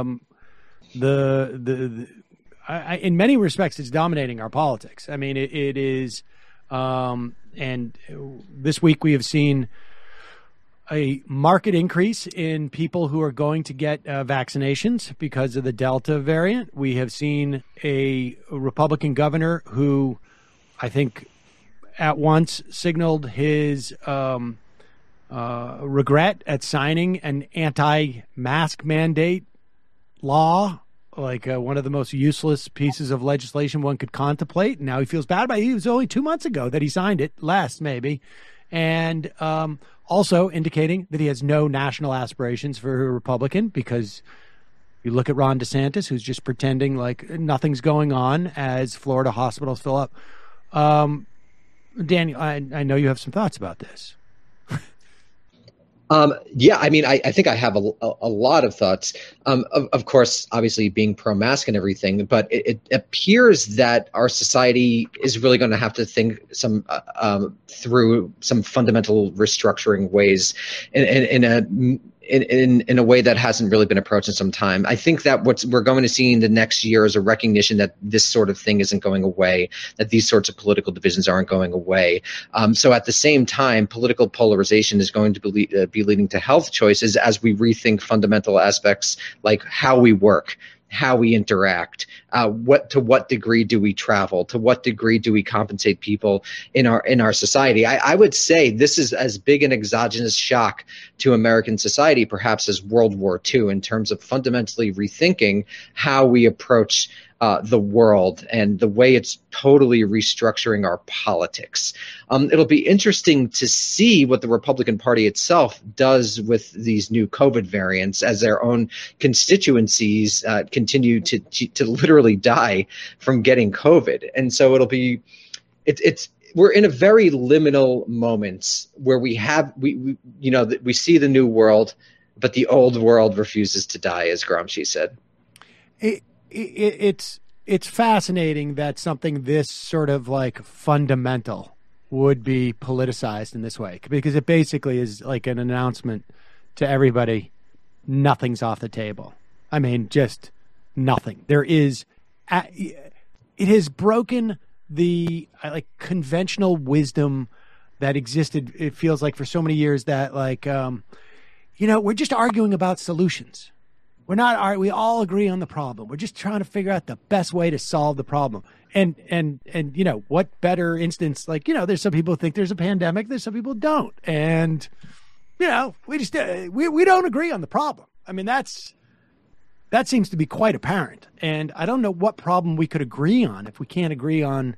in many respects it's dominating our politics. I mean, it is. And this week we have seen a marked increase in people who are going to get vaccinations because of the Delta variant. We have seen a Republican governor who I think at once signaled his regret at signing an anti-mask mandate law, like one of the most useless pieces of legislation one could contemplate. Now he feels bad about it. It was only 2 months ago that he signed it, last maybe. And also indicating that he has no national aspirations for a Republican, because you look at Ron DeSantis, who's just pretending like nothing's going on as Florida hospitals fill up. Daniel, I know you have some thoughts about this. Yeah, I mean, I think I have a lot of thoughts. Of course, obviously being pro-mask and everything, but it appears that our society is really going to have to think through some fundamental restructuring ways in a way that hasn't really been approached in some time. I think that what we're going to see in the next year is a recognition that this sort of thing isn't going away, that these sorts of political divisions aren't going away. So at the same time, political polarization is going to be leading to health choices as we rethink fundamental aspects like how we work, how we interact, to what degree do we travel, to what degree do we compensate people in our society. I would say this is as big an exogenous shock to American society perhaps as World War II, in terms of fundamentally rethinking how we approach the world and the way it's totally restructuring our politics. It'll be interesting to see what the Republican Party itself does with these new COVID variants as their own constituencies continue to literally die from getting COVID. And so we're in a very liminal moment where we see the new world, but the old world refuses to die, as Gramsci said. It's fascinating that something this sort of like fundamental would be politicized in this way, because it basically is like an announcement to everybody: nothing's off the table. I mean, just nothing. It has broken the conventional wisdom that existed. It feels like for so many years that we're just arguing about solutions. We all agree on the problem. We're just trying to figure out the best way to solve the problem. And what better instance, there's some people who think there's a pandemic, there's some people who don't. And, we just, we don't agree on the problem. I mean, that seems to be quite apparent. And I don't know what problem we could agree on if we can't agree on,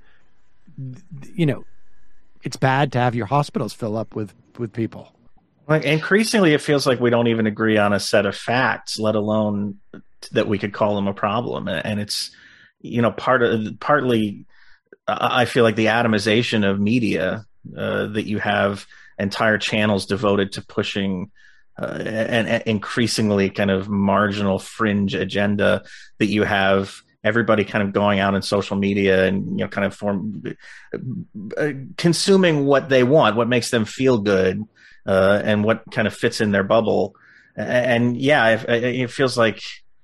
it's bad to have your hospitals fill up with people. Like, increasingly, it feels like we don't even agree on a set of facts, let alone that we could call them a problem. And it's, partly, I feel like the atomization of media, that you have entire channels devoted to pushing an increasingly kind of marginal fringe agenda, that you have everybody kind of going out on social media and, kind of consuming what they want, what makes them feel good. And what kind of fits in their bubble. And it feels like,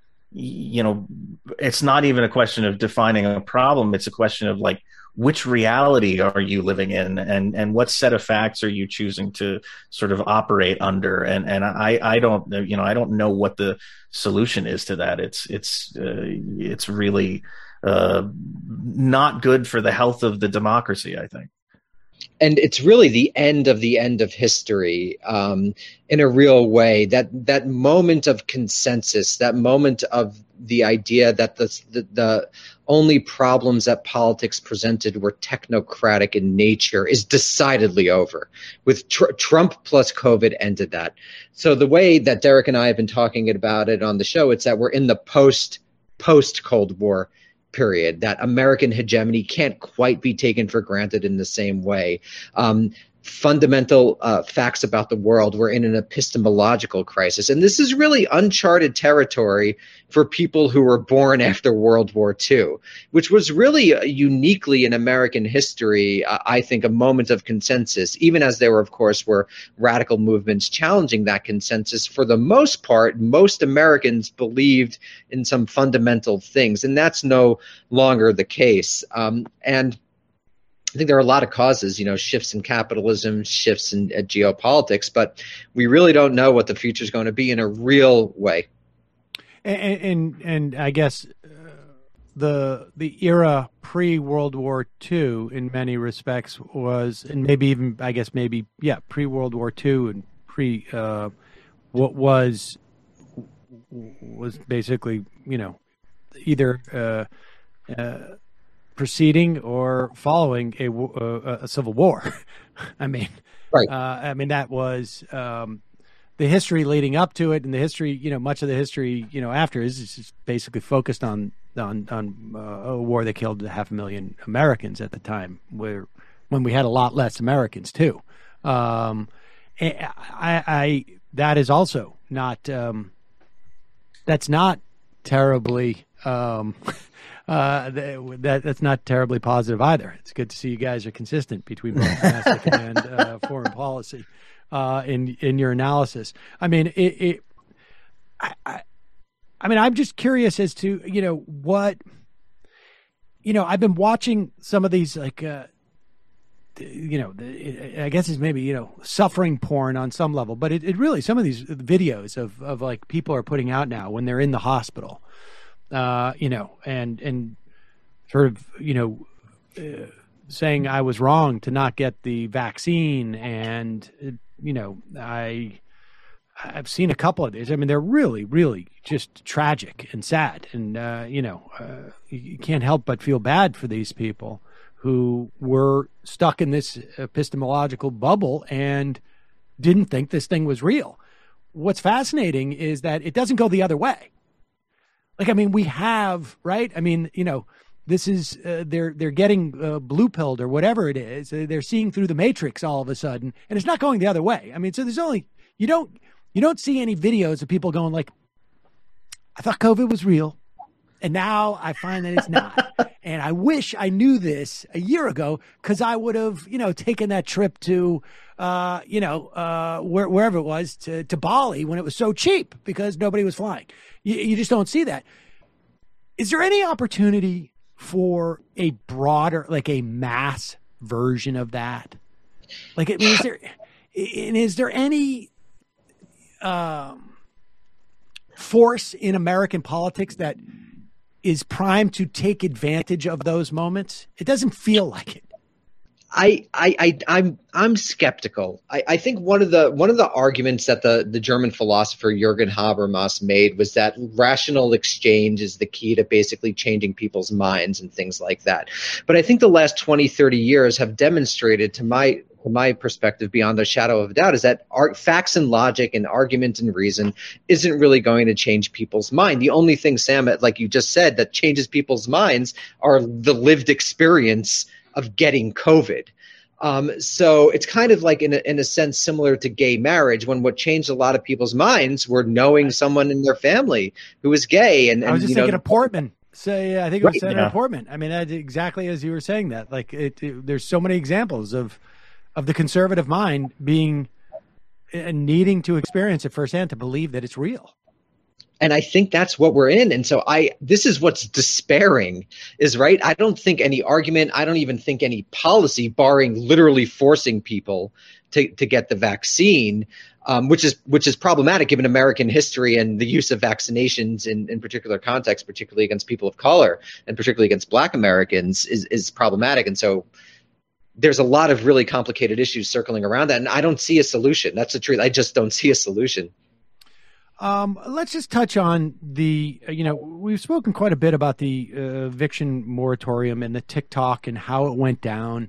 it's not even a question of defining a problem. It's a question of which reality are you living in, and what set of facts are you choosing to sort of operate under? And I don't know what the solution is to that. It's really not good for the health of the democracy, I think. And it's really the end of history, in a real way. That moment of consensus, that moment of the idea that the only problems that politics presented were technocratic in nature, is decidedly over. With Trump plus COVID ended that. So the way that Derek and I have been talking about it on the show, it's that we're in the post Cold War period, that American hegemony can't quite be taken for granted in the same way. Fundamental facts about the world, we're in an epistemological crisis. And this is really uncharted territory for people who were born after World War II, which was really uniquely in American history, I think, a moment of consensus, even as there were radical movements challenging that consensus. For the most part, most Americans believed in some fundamental things, and that's no longer the case. And I think there are a lot of causes, shifts in capitalism, shifts in geopolitics, but we really don't know what the future is going to be in a real way. And I guess the era pre-World War II in many respects was, and pre-World War II and what was basically, either preceding or following a civil war. I mean, Right. I mean, that was the history leading up to it, and the history, much of the history, after is just basically focused on a war that killed 500,000 Americans at the time, when we had a lot less Americans too. That is also not. That's not terribly. That's not terribly positive either. It's good to see you guys are consistent between both domestic and foreign policy in your analysis. I mean, I'm just curious as to what I've been watching some of these I guess it's maybe suffering porn on some level, but it really, some of these videos of like people are putting out now when they're in the hospital. And sort of, saying I was wrong to not get the vaccine. And, I've seen a couple of these. I mean, they're really, really just tragic and sad. And, you can't help but feel bad for these people who were stuck in this epistemological bubble and didn't think this thing was real. What's fascinating is that it doesn't go the other way. Like, I mean, we have, right? I mean, this is, they're getting blue pilled or whatever it is. They're seeing through the matrix all of a sudden, and it's not going the other way. I mean, so there's only, you don't see any videos of people going like, I thought COVID was real, and now I find that it's not. And I wish I knew this a year ago, because I would have, taken that trip to, wherever it was, to Bali when it was so cheap because nobody was flying. You just don't see that. Is there any opportunity for a broader, like a mass version of that? Like, I mean, is there any force in American politics that is primed to take advantage of those moments? It doesn't feel like it. I'm skeptical. I think one of the arguments that the German philosopher Jürgen Habermas made was that rational exchange is the key to basically changing people's minds and things like that. But I think the last 20, 30 years have demonstrated, to my perspective, beyond a shadow of a doubt, is that facts and logic and argument and reason isn't really going to change people's mind. The only thing, Sam, like you just said, that changes people's minds are the lived experience of getting COVID. So it's kind of like, in a sense, similar to gay marriage, when what changed a lot of people's minds were knowing someone in their family who was gay. And I was just thinking of Portman. So yeah, I think it was Senator Portman. I mean, that's exactly as you were saying that. Like, there's so many examples of the conservative mind being needing to experience it firsthand to believe that it's real. And I think that's what we're in. And so this is what's despairing is, right? I don't think any argument, I don't even think any policy, barring literally forcing people to get the vaccine, which is problematic given American history and the use of vaccinations in particular contexts, particularly against people of color and particularly against Black Americans, is problematic. And so there's a lot of really complicated issues circling around that. And I don't see a solution. That's the truth. I just don't see a solution. Let's just touch on we've spoken quite a bit about the eviction moratorium and the TikTok and how it went down.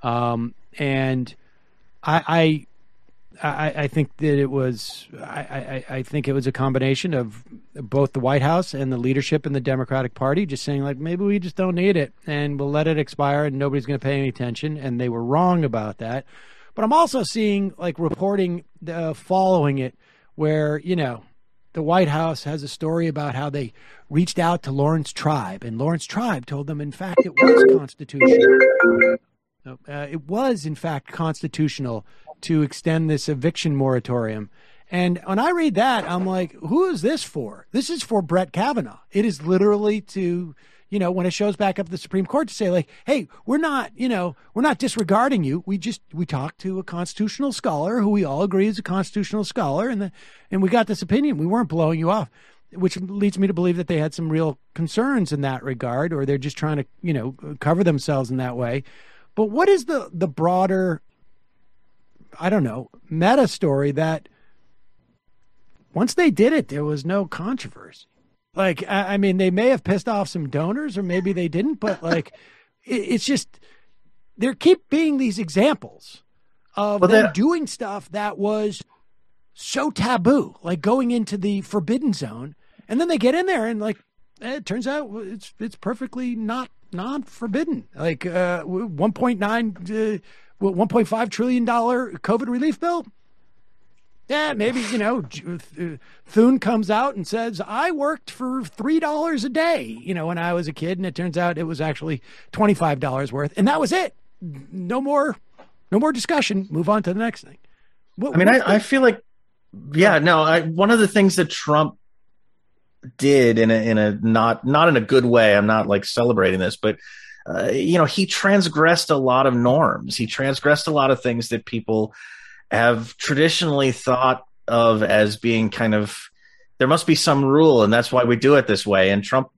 And I think that it was, I think it was a combination of both the White House and the leadership in the Democratic Party just saying, like, maybe we just don't need it and we'll let it expire and nobody's going to pay any attention. And they were wrong about that. But I'm also seeing like reporting following it where, the White House has a story about how they reached out to Lawrence Tribe, and Lawrence Tribe told them, in fact, it was constitutional. It was, in fact, constitutional to extend this eviction moratorium. And when I read that, I'm like, who is this for? This is for Brett Kavanaugh. It is literally to, when it shows back up to the Supreme Court, to say, like, hey, we're not disregarding you. We talked to a constitutional scholar who we all agree is a constitutional scholar, and we got this opinion. We weren't blowing you off, which leads me to believe that they had some real concerns in that regard, or they're just trying to, cover themselves in that way. But what is the broader, I don't know, meta story that once they did it, there was no controversy? Like, I mean, they may have pissed off some donors, or maybe they didn't, but like, it's just, there keep being these examples of them doing stuff that was so taboo, like going into the forbidden zone. And then they get in there and like, it turns out it's perfectly not forbidden. Like 1.5 trillion dollar COVID relief bill. Yeah, maybe, Thune comes out and says, I worked for $3 a day, when I was a kid, and it turns out it was actually $25 worth. And that was it. No more discussion. Move on to the next thing. I feel like, one of the things that Trump did in a not in a good way, I'm not like celebrating this, but he transgressed a lot of norms. He transgressed a lot of things that people have traditionally thought of as being kind of, there must be some rule, and that's why we do it this way. And Trump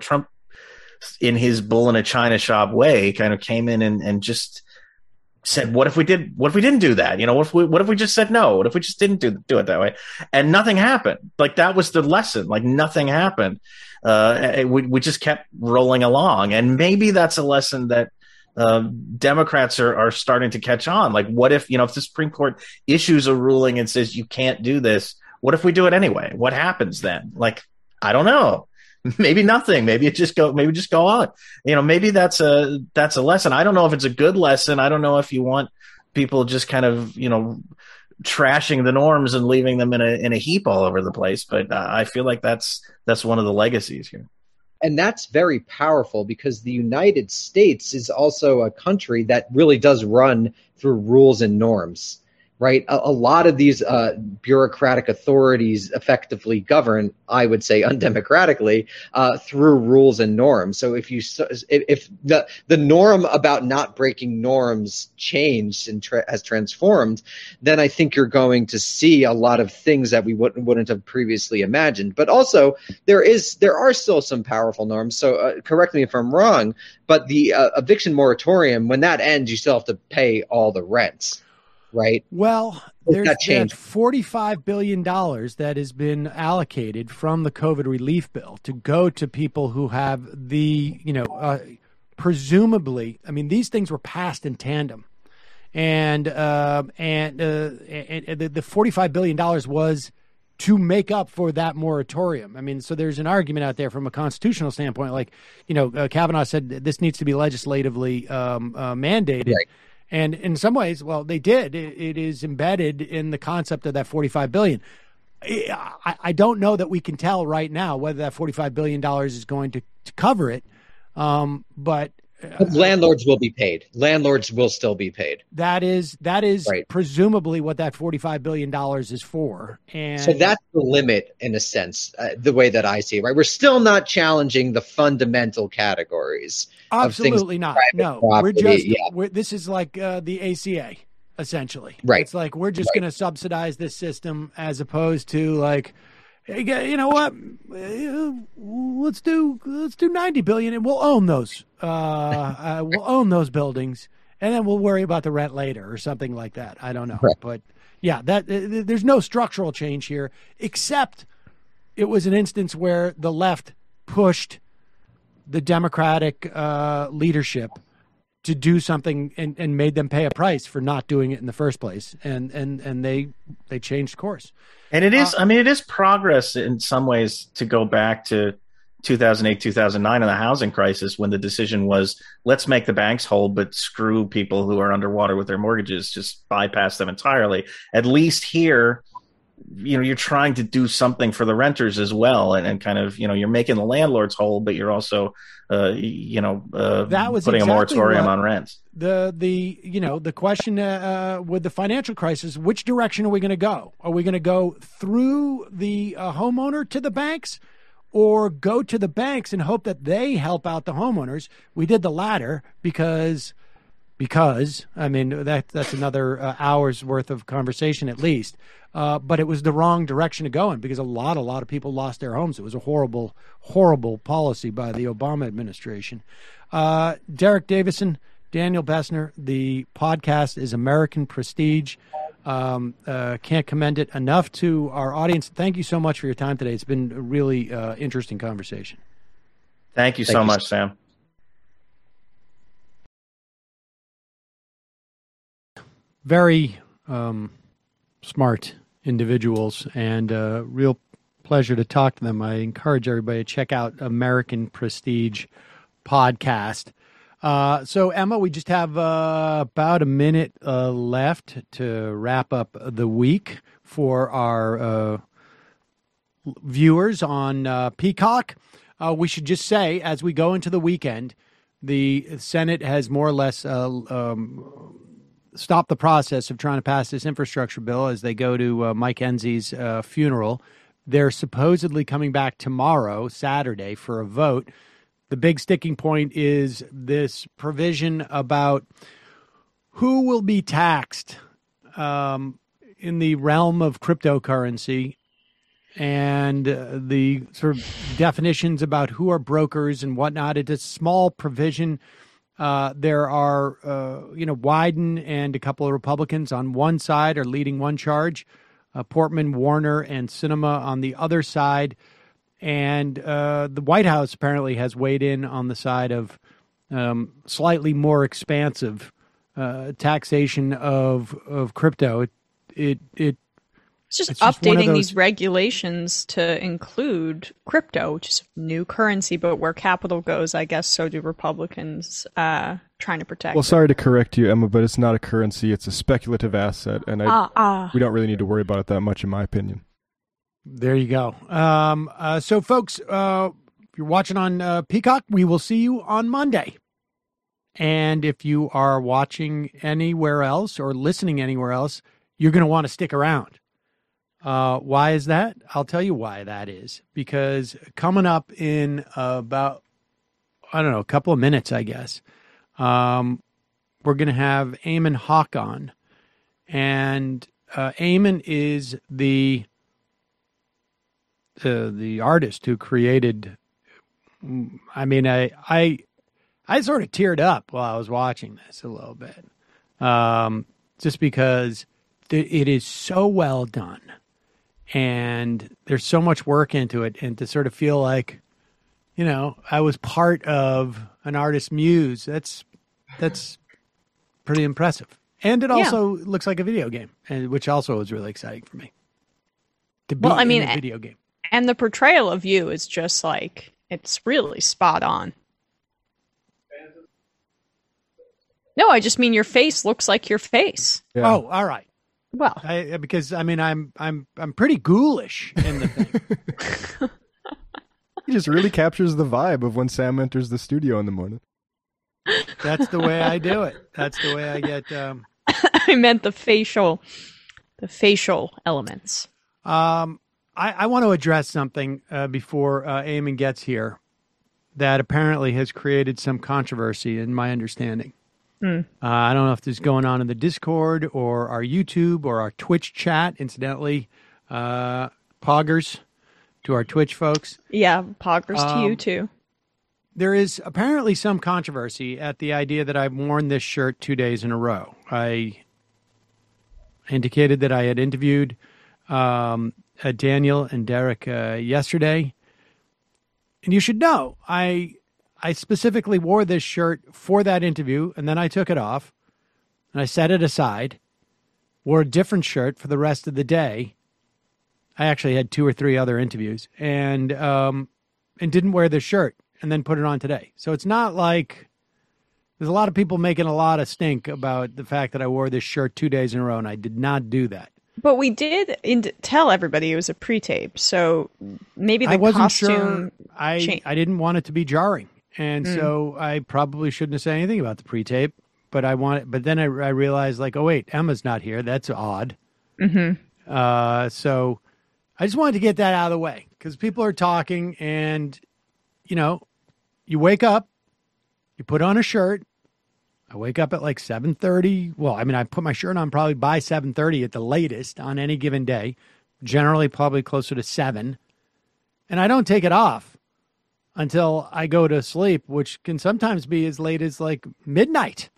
in his bull in a china shop way kind of came in and just said, what if we didn't do that? What if we just said no? What if we just didn't do it that way? And nothing happened. Like, that was the lesson. Like, nothing happened. We just kept rolling along. And maybe that's a lesson that Democrats are starting to catch on. Like, what if the Supreme Court issues a ruling and says you can't do this? What if we do it anyway? What happens then? Like, I don't know. Maybe nothing. Maybe just go on. Maybe that's a lesson. I don't know if it's a good lesson. I don't know if you want people just kind of trashing the norms and leaving them in a heap all over the place. But I feel like that's one of the legacies here. And that's very powerful, because the United States is also a country that really does run through rules and norms, right? A lot of these bureaucratic authorities effectively govern, I would say undemocratically, through rules and norms. So if the norm about not breaking norms changed and has transformed, then I think you're going to see a lot of things that we wouldn't have previously imagined. But also, there are still some powerful norms. So correct me if I'm wrong, but the eviction moratorium, when that ends, you still have to pay all the rents. Right. Well, there's $45 billion that has been allocated from the COVID relief bill to go to people who have the, presumably, these things were passed in tandem. And the $45 billion was to make up for that moratorium. So there's an argument out there from a constitutional standpoint, like, Kavanaugh said this needs to be legislatively mandated. Right. And in some ways, well, they did. It is embedded in the concept of that $45 billion. I don't know that we can tell right now whether that $45 billion is going to cover it. But landlords will be paid. Landlords will still be paid. That is right. Presumably what that $45 billion is for. And so that's the limit, in a sense, the way that I see it, right? We're still not challenging the fundamental categories. Absolutely not. No, property. This is like the ACA, essentially. Right. It's like we're just going to subsidize this system, as opposed to like, hey, you know what? Let's do $90 billion, and we'll own those. We'll own those buildings, and then we'll worry about the rent later, or something like that. I don't know, right. But yeah, there's no structural change here, except it was an instance where the left pushed the Democratic leadership to do something and made them pay a price for not doing it in the first place, and they changed course. And it is, it is progress in some ways to go back to 2008, 2009 and the housing crisis, when the decision was, let's make the banks whole, but screw people who are underwater with their mortgages, just bypass them entirely. At least here, you're trying to do something for the renters as well, and kind of, you're making the landlords whole, but you're also, that was putting exactly a moratorium on rents. The question with the financial crisis, which direction are we going to go? Are we going to go through the homeowner to the banks, or go to the banks and hope that they help out the homeowners? We did the latter because that's another hour's worth of conversation at least. But it was the wrong direction to go in, because a lot of people lost their homes. It was a horrible, horrible policy by the Obama administration. Derek Davison, Daniel Bessner, the podcast is American Prestige. Can't commend it enough to our audience. Thank you so much for your time today. It's been a really interesting conversation. Thank you so much, Sam. very smart individuals, and real pleasure to talk to them. I encourage everybody to check out American Prestige podcast. So, Emma, we just have about a minute left to wrap up the week for our viewers on Peacock. We should just say, as we go into the weekend, the Senate has more or less stopped the process of trying to pass this infrastructure bill as they go to Mike Enzie's funeral. They're supposedly coming back tomorrow, Saturday, for a vote. The big sticking point is this provision about who will be taxed in the realm of cryptocurrency, and the sort of definitions about who are brokers and whatnot. It's a small provision. There are, Wyden and a couple of Republicans on one side are leading one charge, Portman, Warner, and Sinema on the other side. And the White House apparently has weighed in on the side of slightly more expansive taxation of crypto. It's just updating these regulations to include crypto, which is new currency, but where capital goes, I guess, so do Republicans trying to protect. Well, sorry to correct you, Emma, but it's not a currency. It's a speculative asset, and we don't really need to worry about it that much, in my opinion. There you go. So, folks, if you're watching on Peacock, we will see you on Monday. And if you are watching anywhere else or listening anywhere else, you're going to want to stick around. Why is that? I'll tell you why that is. Because coming up in about, a couple of minutes, I guess, we're going to have Eamon Hawke on. And Eamon is the artist who created, I sort of teared up while I was watching this a little bit. Just because it is so well done. And there's so much work into it, and to sort of feel like, I was part of an artist's muse. That's pretty impressive. And it also looks like a video game, which also was really exciting for me. To be in a video game. And the portrayal of you is just like, it's really spot on. No, I just mean your face looks like your face. Yeah. Oh, all right. Well, because I'm pretty ghoulish in the thing. He just really captures the vibe of when Sam enters the studio in the morning. That's the way I do it. That's the way I get. I meant the facial elements. I want to address something before Eamon gets here that apparently has created some controversy in my understanding. I don't know if this is going on in the Discord or our YouTube or our Twitch chat. Incidentally, poggers to our Twitch folks. Yeah, poggers to you too. There is apparently some controversy at the idea that I've worn this shirt 2 days in a row. I indicated that I had interviewed Daniel and Derek yesterday. And you should know, I specifically wore this shirt for that interview, and then I took it off, and I set it aside, wore a different shirt for the rest of the day. I actually had 2 or 3 other interviews, and didn't wear this shirt, and then put it on today. So it's not like there's a lot of people making a lot of stink about the fact that I wore this shirt 2 days in a row, and I did not do that. But we did tell everybody it was a pre-tape, so maybe the I wasn't costume sure. I didn't want it to be jarring. And so I probably shouldn't have said anything about the pre-tape, but then I realized, like, oh wait, Emma's not here. That's odd. Mm-hmm. So I just wanted to get that out of the way because people are talking, and you wake up, you put on a shirt. I wake up at like 7:30. Well, I put my shirt on probably by 7:30 at the latest on any given day. Generally, probably closer to 7, and I don't take it off until I go to sleep, which can sometimes be as late as like midnight,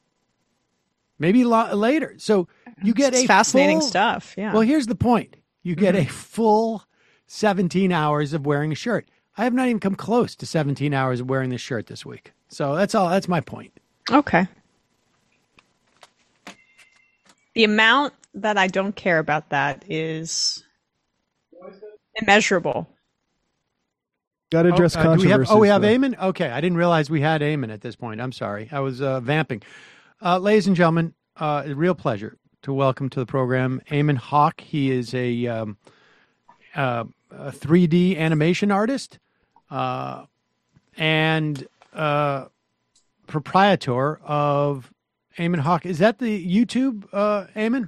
maybe later. So you get fascinating stuff. Yeah. Well, here's the point: you get a full 17 hours of wearing a shirt. I have not even come close to 17 hours of wearing this shirt this week. So that's all. That's my point. Okay. The amount that I don't care about that is immeasurable. Got to address controversy. We have Eamon? Okay, I didn't realize we had Eamon at this point. I'm sorry. I was vamping. Ladies and gentlemen, a real pleasure to welcome to the program Eamon Hawke. He is a 3D animation artist and proprietor of Eamon Hawke. Is that the YouTube, Eamon?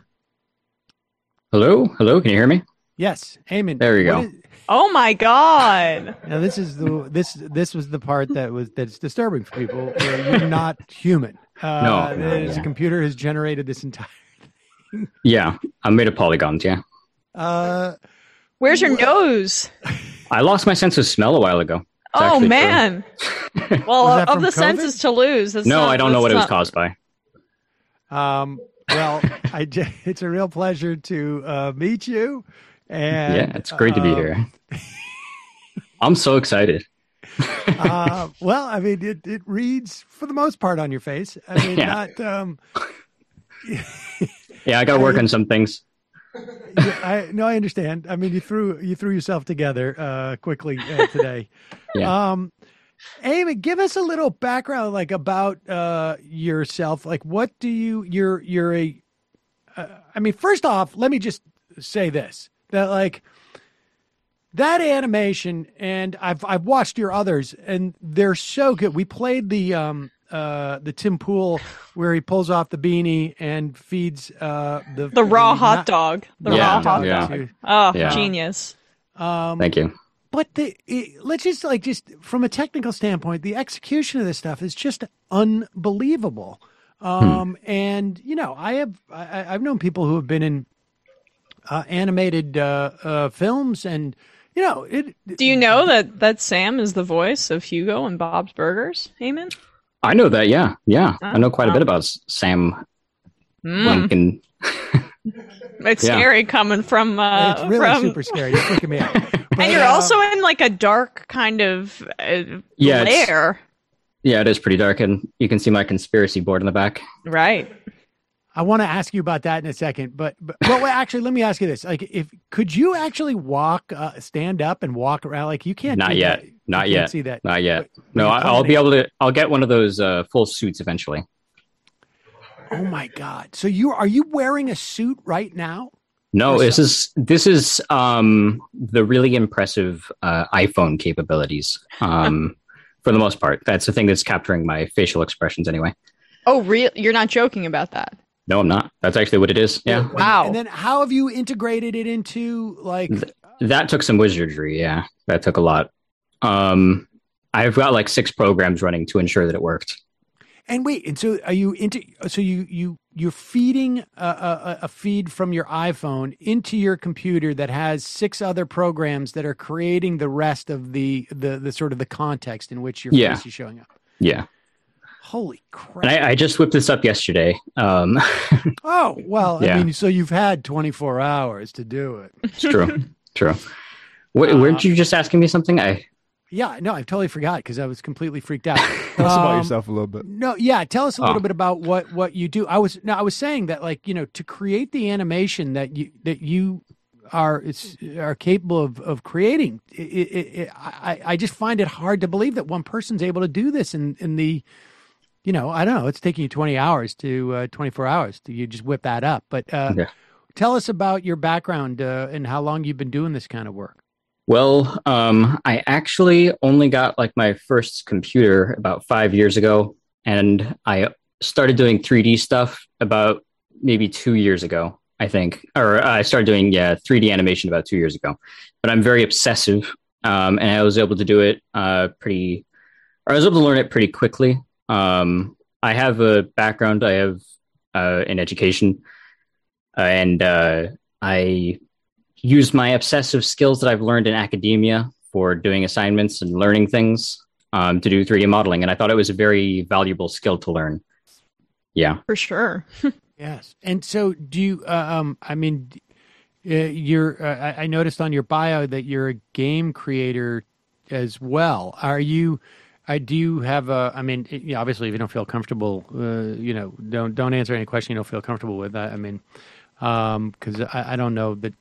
Hello? Can you hear me? Yes, Eamon. There you go. Oh my God! Now this is this was the part that's disturbing for people. Where you're not human. No. The computer has generated this entire thing. Yeah, I made of polygons. Yeah. Where's your nose? I lost my sense of smell a while ago. Oh man! Well, of the COVID? senses to lose. I don't know what it was caused by. Well, it's a real pleasure to meet you. And, yeah, it's great to be here. I'm so excited. Well, I mean, it reads for the most part on your face. I mean, Yeah. not. Yeah, I got to work on some things. I understand. I mean, you threw yourself together quickly today. Yeah. Amy, give us a little background, like about yourself. Like, what do you're a? I mean, first off, let me just say this: that like that animation, and I've watched your others, and they're so good. We played the Tim Pool where he pulls off the beanie and feeds the raw hot dog. Raw hot yeah. dog. Oh, Yeah. genius! Thank you. But let's just from a technical standpoint, the execution of this stuff is just unbelievable. And you know, I've known people who have been in animated films, and you know, Do you know that Sam is the voice of Hugo and Bob's Burgers? Eamon? I know that. Yeah. I know quite a bit about Sam Lincoln. It's scary coming from. it's really super scary. You're freaking me out. And you're also in like a dark kind of lair. Yeah, it is pretty dark, and you can see my conspiracy board in the back. Right. I want to ask you about that in a second, but well, actually, let me ask you this: like, could you actually stand up and walk around? Like, you can't. Not yet. Not yet. See that? Not yet. But No, I'll be able to. I'll get one of those full suits eventually. Oh my God! So are you wearing a suit right now? No, this is the really impressive iPhone capabilities. For the most part, that's the thing that's capturing my facial expressions anyway. Oh, real? You're not joking about that? No, I'm not. That's actually what it is. Yeah. Wow. And then how have you integrated it into like? That took some wizardry. Yeah, that took a lot. I've got like 6 programs running to ensure that it worked. And wait, and so are you you're feeding a feed from your iPhone into your computer that has 6 other programs that are creating the rest of the sort of the context in which your face is showing up. Yeah. Holy crap! And I just whipped this up yesterday. Oh well, Yeah. I mean, so you've had 24 hours to do it. It's true. Weren't you just asking me something? Yeah, no, I totally forgot because I was completely freaked out. Tell us about yourself a little bit. No, yeah, tell us a little bit about what you do. I was saying that, like, you know, to create the animation that you are capable of creating. I just find it hard to believe that one person's able to do this in the, you know, I don't know. It's taking you 20 hours to 24 hours to you just whip that up. But tell us about your background and how long you've been doing this kind of work. Well, I actually only got like my first computer about 5 years ago, and I started doing 3D stuff about maybe 2 years ago, I think. Or I started doing 3D animation about 2 years ago. But I'm very obsessive, and I was able to do it I was able to learn it pretty quickly. I have a background. I have in education, and I use my obsessive skills that I've learned in academia for doing assignments and learning things to do 3D modeling. And I thought it was a very valuable skill to learn. Yeah. For sure. Yes. And so do you, I mean, I noticed on your bio that you're a game creator as well. Are you, Do you have a? I mean, obviously, if you don't feel comfortable, don't answer any question you don't feel comfortable with. I mean, because I don't know that,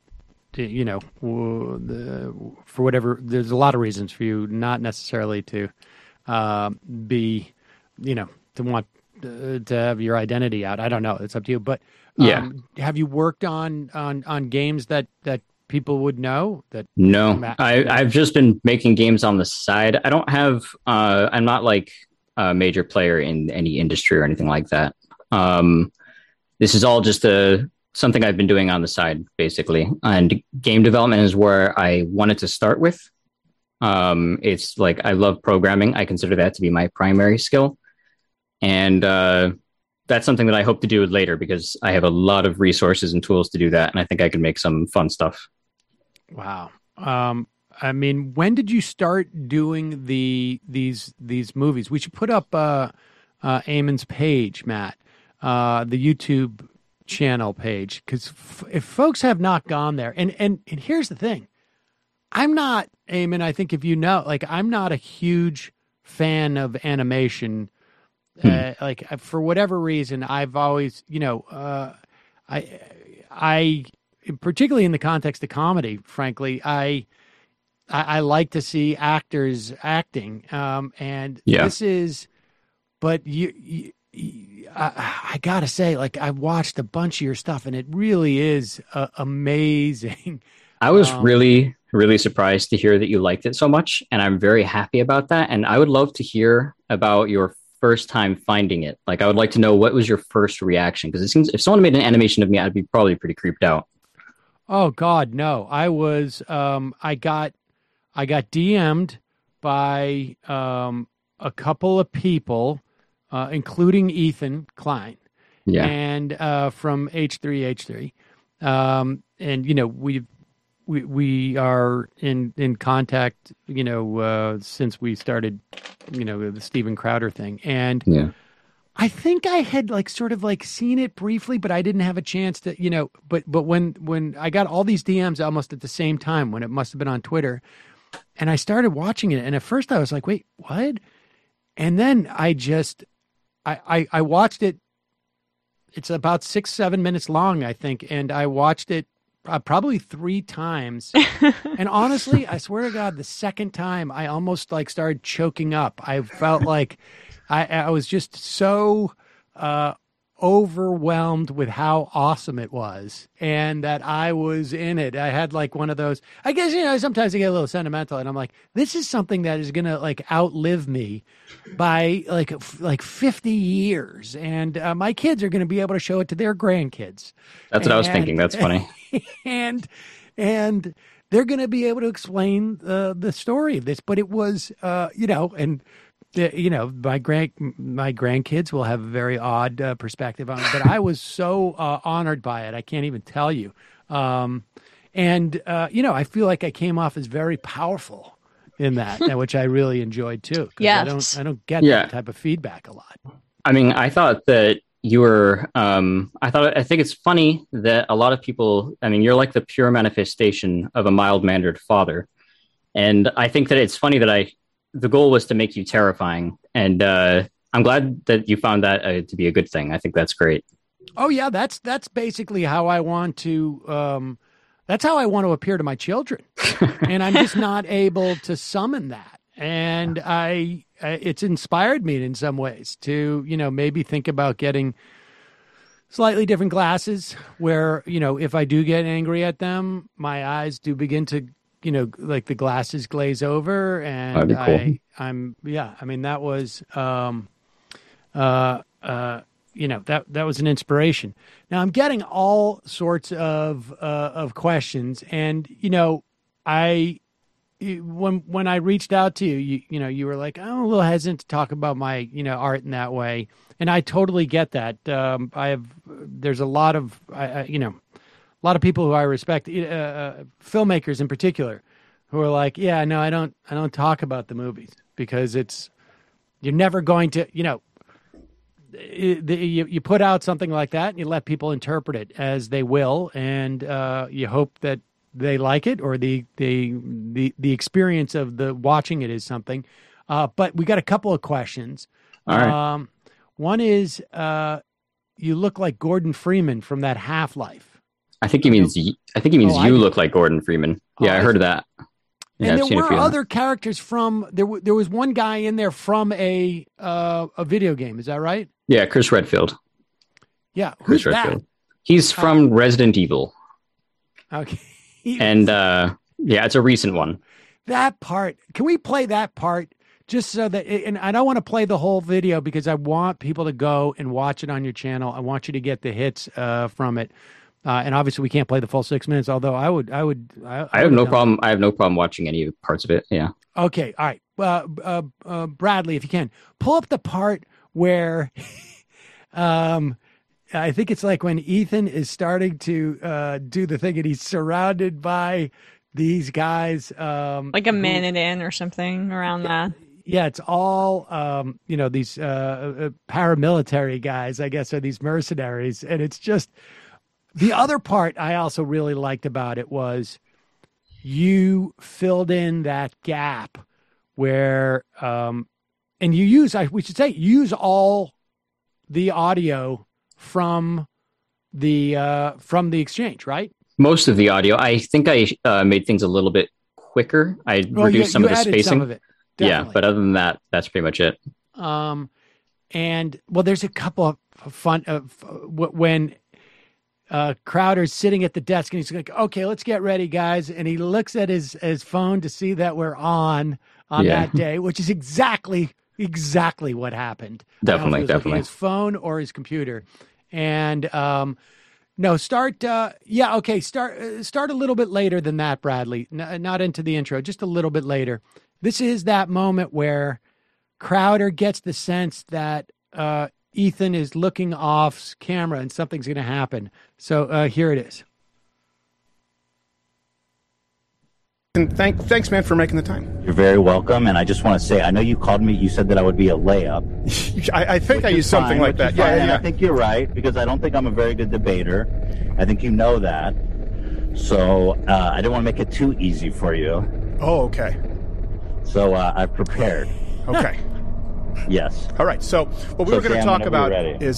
for whatever. There's a lot of reasons for you not necessarily to be, to want to have your identity out. I don't know. It's up to you. But have you worked on games that people would know? That no, I've just been making games on the side. I don't have. I'm not like a major player in any industry or anything like that. This is all just something I've been doing on the side, basically. And game development is where I wanted to start with. It's like I love programming. I consider that to be my primary skill. And that's something that I hope to do later because I have a lot of resources and tools to do that. And I think I can make some fun stuff. Wow. I mean, when did you start doing these movies? We should put up Eamon's page, Matt, the YouTube channel page, because if folks have not gone there, and here's the thing, I'm not, Eamon, I think if you know, like, I'm not a huge fan of animation. Like, for whatever reason, I've always, I particularly in the context of comedy, frankly, I like to see actors acting, and this is, but I gotta say, like, I've watched a bunch of your stuff, and it really is amazing. I was really, really surprised to hear that you liked it so much, and I'm very happy about that. And I would love to hear about your first time finding it. Like, I would like to know what was your first reaction, because it seems if someone made an animation of me, I'd be probably pretty creeped out. Oh God, no! I was, I got DM'd by a couple of people, including Ethan Klein, and from H3H3, and we are in contact, since we started, the Steven Crowder thing, and I think I had sort of seen it briefly, but I didn't have a chance to, but when I got all these DMs almost at the same time, when it must have been on Twitter, and I started watching it, and at first I was like, wait, what? And then I watched it. It's about 6-7 minutes long, I think. And I watched it probably 3 times. And honestly, I swear to God, the second time I almost started choking up. I felt like I was just so overwhelmed with how awesome it was, and that I was in it. I had one of those, I guess, sometimes I get a little sentimental, and I'm like, this is something that is going to outlive me by 50 years. And my kids are going to be able to show it to their grandkids. That's what I was thinking. That's funny. And they're going to be able to explain the story of this, but it was, and my grandkids will have a very odd perspective on it, but I was so honored by it. I can't even tell you. I feel like I came off as very powerful in that, which I really enjoyed too. Yes. I don't get that type of feedback a lot. I mean, I thought that you were, I think it's funny that a lot of people, I mean, you're like the pure manifestation of a mild-mannered father. And I think that it's funny that the goal was to make you terrifying. And I'm glad that you found that to be a good thing. I think that's great. Oh yeah. That's basically how I want to, that's how I want to appear to my children. And I'm just not able to summon that. And it's inspired me in some ways to, maybe think about getting slightly different glasses where, if I do get angry at them, my eyes do begin to, the glasses glaze over, and that'd be cool. I mean, that was, that was an inspiration. Now I'm getting all sorts of questions, and, when I reached out to you, you were like, I'm a little hesitant to talk about my, art in that way. And I totally get that. There's a lot of, a lot of people who I respect, filmmakers in particular, who are like, yeah, no, I don't talk about the movies because you're never going to, you put out something like that and you let people interpret it as they will. And you hope that they like it, or the experience of the watching it is something. But we got a couple of questions. All right. One is, you look like Gordon Freeman from that Half-Life. I think he means you look like Gordon Freeman. Yeah, I heard of that. Yeah, and there were other characters from there was one guy in there from a video game. Is that right? Yeah, Chris Redfield. Yeah, who's that? He's from Resident Evil. Okay. And it's a recent one. That part. Can we play that part just so that? And I don't want to play the whole video because I want people to go and watch it on your channel. I want you to get the hits from it. And obviously, we can't play the full 6 minutes. Although I have no problem. I have no problem watching any parts of it. Yeah. Okay. All right. Bradley, if you can pull up the part where, I think it's like when Ethan is starting to do the thing, and he's surrounded by these guys, like a minute in or something around that. Yeah, it's all these paramilitary guys, I guess, are these mercenaries, and it's just. The other part I also really liked about it was you filled in that gap where, and you use all the audio from the exchange, right? Most of the audio. I think I made things a little bit quicker. I reduced some of the spacing. Some of it, yeah, but other than that, that's pretty much it. And there's a couple of fun when. Crowder's sitting at the desk and he's like, okay, let's get ready, guys. And he looks at his phone to see that we're on that day, which is exactly what happened. Definitely. His phone or his computer. And, start a little bit later than that, Bradley. Not into the intro, just a little bit later. This is that moment where Crowder gets the sense that, Ethan is looking off camera and something's going to happen. So here it is. And thanks, man, for making the time. You're very welcome. And I just want to say, I know you called me. You said that I would be a layup. I think I used something like that. Yeah. I think you're right, because I don't think I'm a very good debater. I think you know that. So I didn't want to make it too easy for you. Oh, okay. So I've prepared. Okay. Yes. All right. So what we were going to talk about is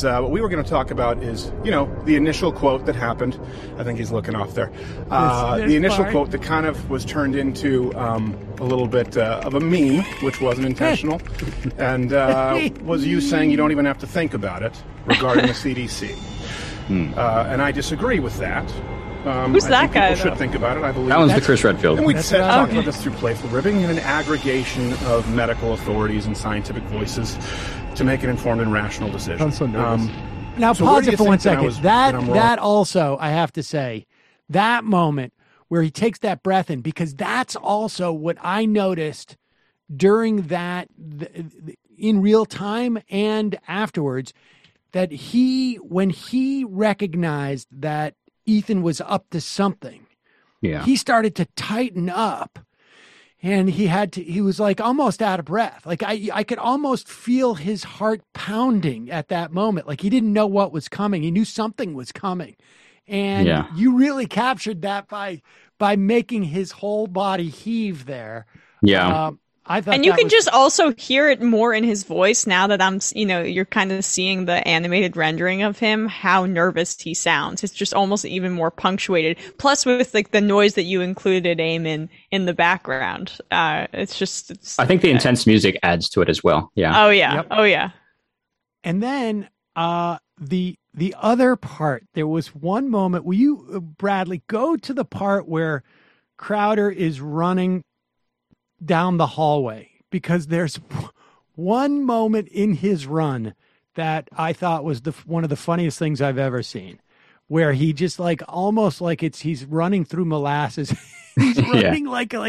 the initial quote that happened. I think he's looking off there. The initial quote that kind of was turned into a little bit of a meme, which wasn't intentional, and was you saying you don't even have to think about it regarding the CDC. And I disagree with that. Who's that guy? People should think about it. I believe that one's the Chris Redfield. And we talked about this through Playful Ribbing and an aggregation of medical authorities and scientific voices to make an informed and rational decision. I'm so nervous. Now pause it for 1 second. That also, I have to say, that moment where he takes that breath in, because that's also what I noticed during that in real time and afterwards, that when he recognized that Ethan was up to something. Yeah. He started to tighten up, and he was like almost out of breath. Like I could almost feel his heart pounding at that moment. Like he didn't know what was coming. He knew something was coming. And you really captured that by making his whole body heave there. Yeah. I thought, and you can just also hear it more in his voice now that you're kind of seeing the animated rendering of him, how nervous he sounds. It's just almost even more punctuated. Plus with like the noise that you included, Eamon, in the background. I think the intense music adds to it as well. Yeah. Oh yeah. Yep. Oh yeah. And then, the other part, there was one moment, will you, Bradley, go to the part where Crowder is running down the hallway, because there's one moment in his run that I thought was one of the funniest things I've ever seen, where he just like almost like he's running through molasses. He's running like a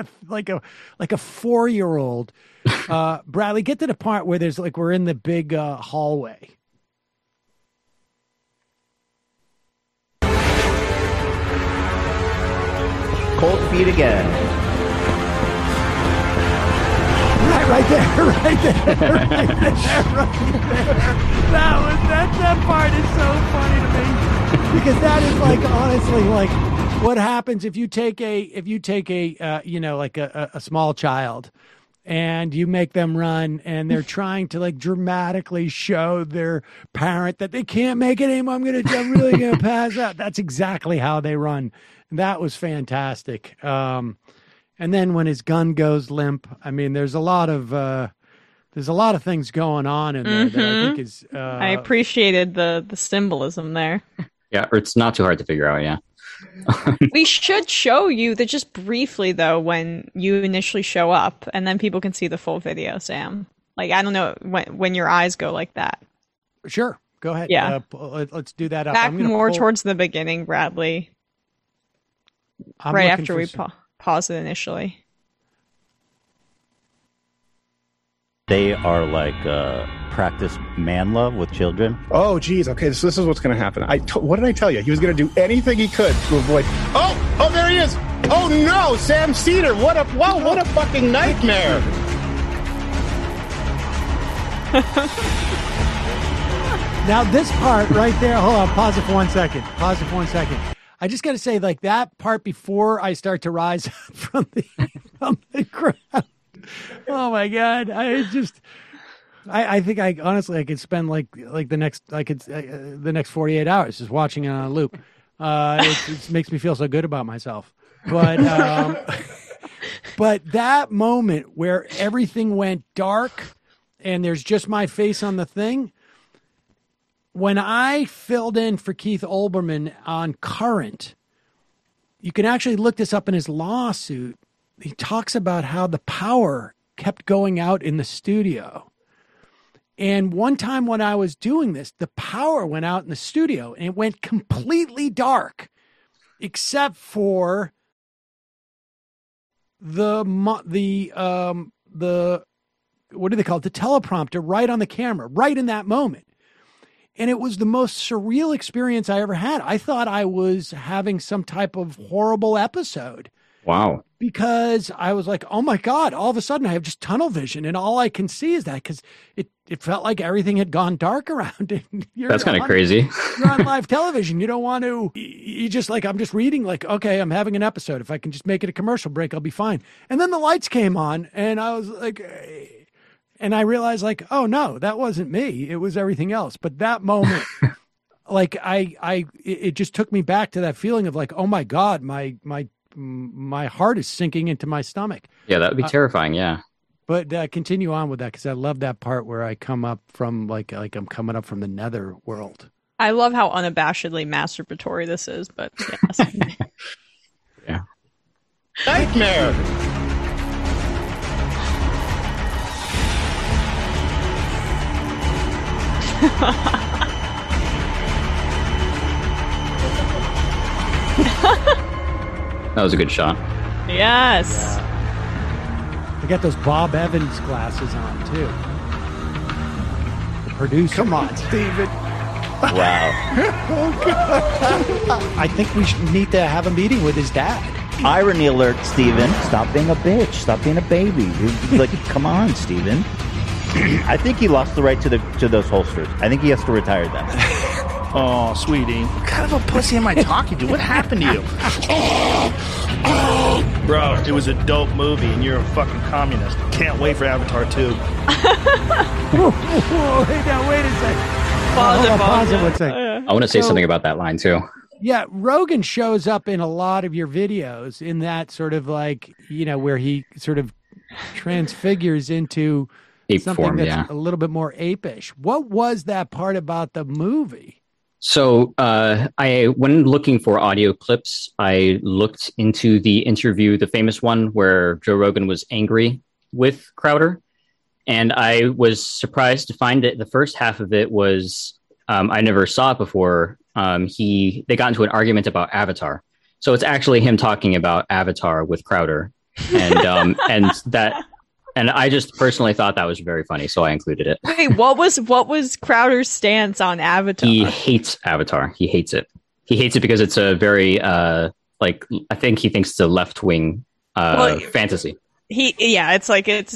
4-year-old. Bradley, get to the part where we're in the big hallway. Cold feet again. Right there. That part is so funny to me, because that is like honestly like what happens if you take a small child and you make them run, and they're trying to like dramatically show their parent that they can't make it anymore. I'm really gonna pass out. That's exactly how they run. That was fantastic. And then when his gun goes limp, I mean, there's a lot of things going on in there that I think is. I appreciated the symbolism there. Yeah, or it's not too hard to figure out. Yeah. We should show you that just briefly though when you initially show up, and then people can see the full video, Sam. Like, I don't know when your eyes go like that. Sure, go ahead. Yeah, let's do that. Back more towards the beginning, Bradley. Right after we pause it initially. They are like practice man love with children. Oh, geez. Okay, so this is what's going to happen. What did I tell you? He was going to do anything he could to avoid. Oh, there he is. Oh no, Sam Cedar. What a fucking nightmare. Now this part right there. Hold on. Pause it for 1 second. I just got to say, like, that part before I start to rise from the ground. Oh my God! I think I honestly could spend the next 48 hours just watching it on a loop. It makes me feel so good about myself. But but that moment where everything went dark and there's just my face on the thing. When I filled in for Keith Olbermann on Current, you can actually look this up in his lawsuit. He talks about how the power kept going out in the studio. And one time when I was doing this, the power went out in the studio and it went completely dark, except for the what do they call it? The teleprompter right on the camera, right in that moment. And it was the most surreal experience I ever had. I thought I was having some type of horrible episode. Wow. Because I was like, oh my God, all of a sudden I have just tunnel vision and all I can see is that, because it felt like everything had gone dark around it. That's kind of crazy. You're on live television. You don't want to, you just like, I'm just reading like, okay, I'm having an episode. If I can just make it a commercial break, I'll be fine. And then the lights came on and I was like, and I realized like, oh no, that wasn't me. It was everything else. But that moment, like it just took me back to that feeling of like, oh my God, my heart is sinking into my stomach. Yeah, that would be terrifying. Yeah. But continue on with that, because I love that part where I come up from like I'm coming up from the nether world. I love how unabashedly masturbatory this is, but yes. Yeah. Nightmare. That was a good shot. Yes. I got those Bob Evans glasses on too. The producer. Come on, Steven. Wow. Oh, God. I think we need to have a meeting with his dad. Irony alert, Steven. Stop being a bitch. Stop being a baby. You're like, come on, Steven. I think he lost the right to those holsters. I think he has to retire them. Oh, sweetie. What kind of a pussy am I talking to? What happened to you? Bro, it was a dope movie, and you're a fucking communist. Can't wait for Avatar 2. Whoa, hey, now, wait a second. Pause it 1 second. I want to say something about that line, too. Yeah, Rogan shows up in a lot of your videos in that sort of like, where he sort of transfigures into ape something form, that's a little bit more apish. What was that part about the movie? So when looking for audio clips, I looked into the interview, the famous one where Joe Rogan was angry with Crowder. And I was surprised to find that the first half of it was, I never saw it before. They got into an argument about Avatar. So it's actually him talking about Avatar with Crowder. And, and I just personally thought that was very funny, so I included it. Wait, what was Crowder's stance on Avatar? He hates Avatar. He hates it. He hates it because it's a very I think he thinks it's a left-wing fantasy. He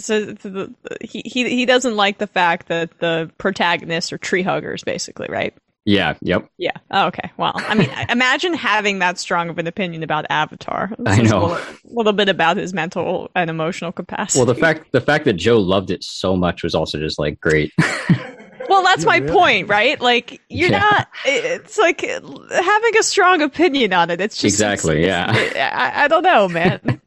doesn't like the fact that the protagonists are tree huggers, basically, right? Yeah. Yep. Yeah. Oh, okay. Well, I mean, imagine having that strong of an opinion about Avatar. I know. A little bit about his mental and emotional capacity. Well, the fact that Joe loved it so much was also just like great. Well, that's my point, right? Like, you're not. It's like having a strong opinion on it. It's just exactly. I don't know, man.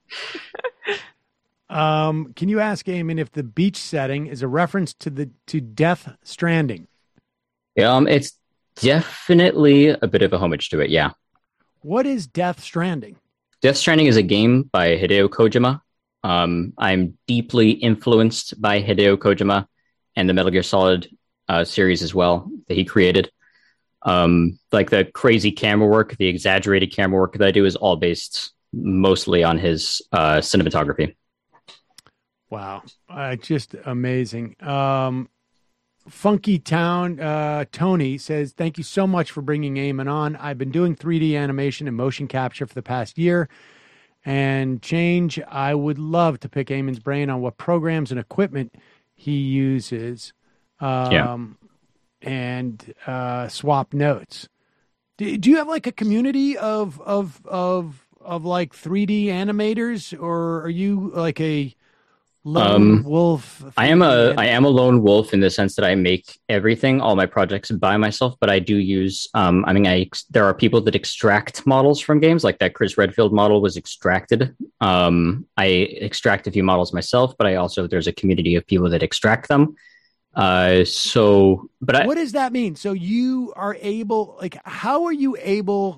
Can you ask Eamon if the beach setting is a reference to Death Stranding? It's definitely a bit of a homage to it. Yeah. What is Death Stranding? Death Stranding is a game by Hideo Kojima. I'm deeply influenced by Hideo Kojima and the Metal Gear Solid series as well that he created. Like the crazy camera work, the exaggerated camera work that I do is all based mostly on his cinematography. Wow. Just amazing. Funky Town Tony says, thank you so much for bringing Eamon on. I've been doing 3D animation and motion capture for the past year and change. I would love to pick Eamon's brain on what programs and equipment he uses. And swap notes. Do you have like a community of like 3D animators, or are you like a lone wolf? I am a lone wolf in the sense that I make everything, all my projects by myself, but I do use, there are people that extract models from games, like that Chris Redfield model was extracted. I extract a few models myself, but there's a community of people that extract them. What does that mean? So you are able, like, how are you able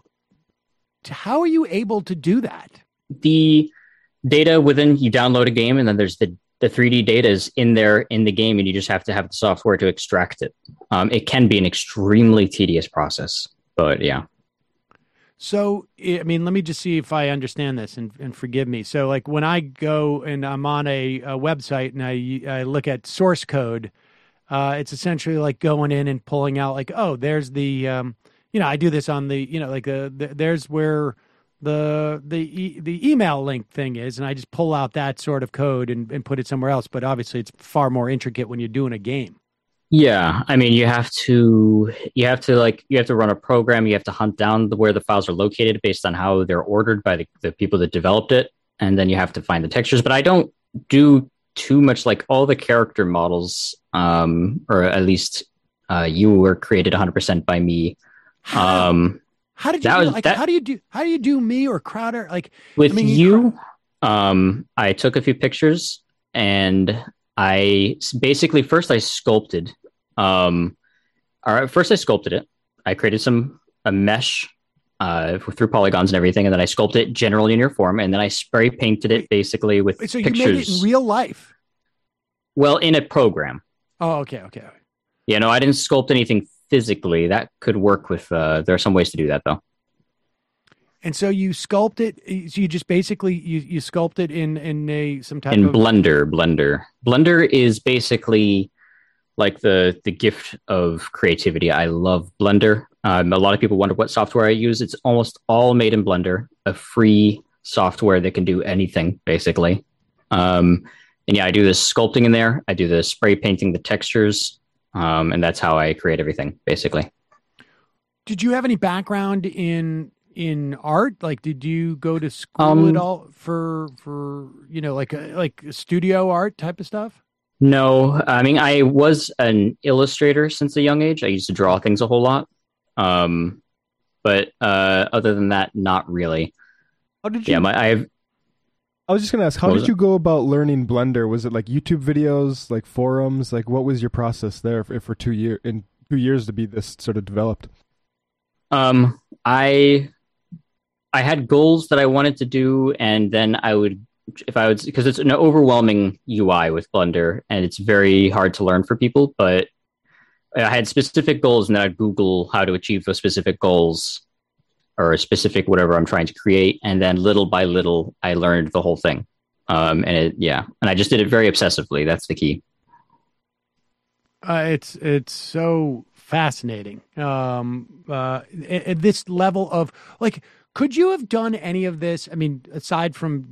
to do that? The data within, you download a game and then there's the 3D data is in there in the game and you just have to have the software to extract it. It can be an extremely tedious process, but yeah. So, I mean, let me just see if I understand this and forgive me. So like when I go and I'm on a website and I look at source code, it's essentially like going in and pulling out like, oh, there's the, I do this on the, like there's where the email link thing is, and I just pull out that sort of code and put it somewhere else. But obviously it's far more intricate when you're doing a game. Yeah. I mean, you have to run a program. You have to hunt down where the files are located based on how they're ordered by the people that developed it. And then you have to find the textures, but I don't do too much, like all the character models, or at least you were created 100% by me. How did you how do you do me or Crowder? Like with I took a few pictures and I basically first I sculpted it. I created a mesh through polygons and everything, and then I sculpted it generally in your form, and then I spray painted it basically with pictures. So you made it in real life? Well, in a program. Oh, okay. Yeah, no, I didn't sculpt anything physically. That could work with. There are some ways to do that, though. And so you sculpt it. So you just basically you sculpt it in some type of Blender. Blender is basically like the gift of creativity. I love Blender. A lot of people wonder what software I use. It's almost all made in Blender, a free software that can do anything, basically. And yeah, I do the sculpting in there. I do the spray painting, the textures, and that's how I create everything, basically. Did you have any background in art? Like, did you go to school at all for like studio art type of stuff? No, I mean, I was an illustrator since a young age. I used to draw things a whole lot. But other than that, not really. How did you? Yeah, I was just going to ask, how did you go about learning Blender? Was it like YouTube videos, like forums? Like, what was your process there for 2 years to be this sort of developed? I had goals that I wanted to do, and then because it's an overwhelming UI with Blender, and it's very hard to learn for people, but I had specific goals, and then I'd Google how to achieve those specific goals or a specific whatever I'm trying to create. And then little by little, I learned the whole thing. And I just did it very obsessively. That's the key. It's so fascinating. At this level of like, could you have done any of this? I mean, aside from,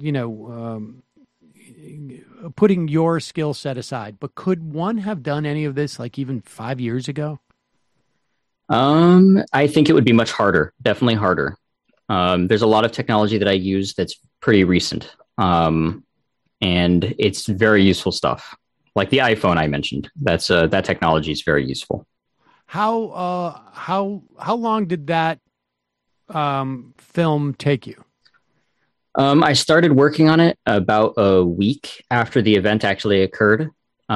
putting your skill set aside, but could one have done any of this like even 5 years ago? I think it would be much harder, definitely harder. There's a lot of technology that I use that's pretty recent, and it's very useful stuff. Like the iPhone I mentioned, that technology is very useful. How long did that film take you? I started working on it about a week after the event actually occurred,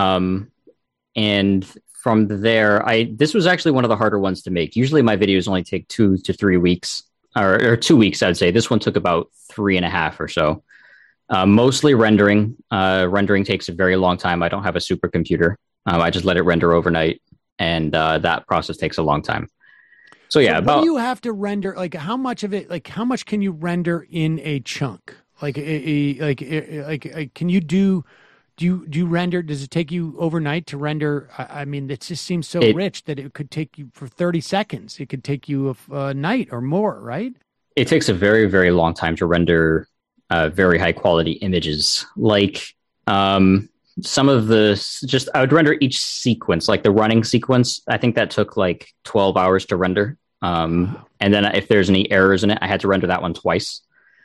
and from there, this was actually one of the harder ones to make. Usually, my videos only take 2 to 3 weeks, or 2 weeks, I'd say. This one took about 3.5 or so. Mostly rendering. Rendering takes a very long time. I don't have a supercomputer. I just let it render overnight, and that process takes a long time. So yeah, what do you have to render? Like, how much of it? Like, how much can you render in a chunk? Like, can you do? Do you render? Does it take you overnight to render? I mean, it just seems so rich that it could take you for 30 seconds. It could take you a night or more, right? It takes a very, very long time to render very high quality images. Like some of I would render each sequence, like the running sequence. I think that took like 12 hours to render. And then if there's any errors in it, I had to render that one twice.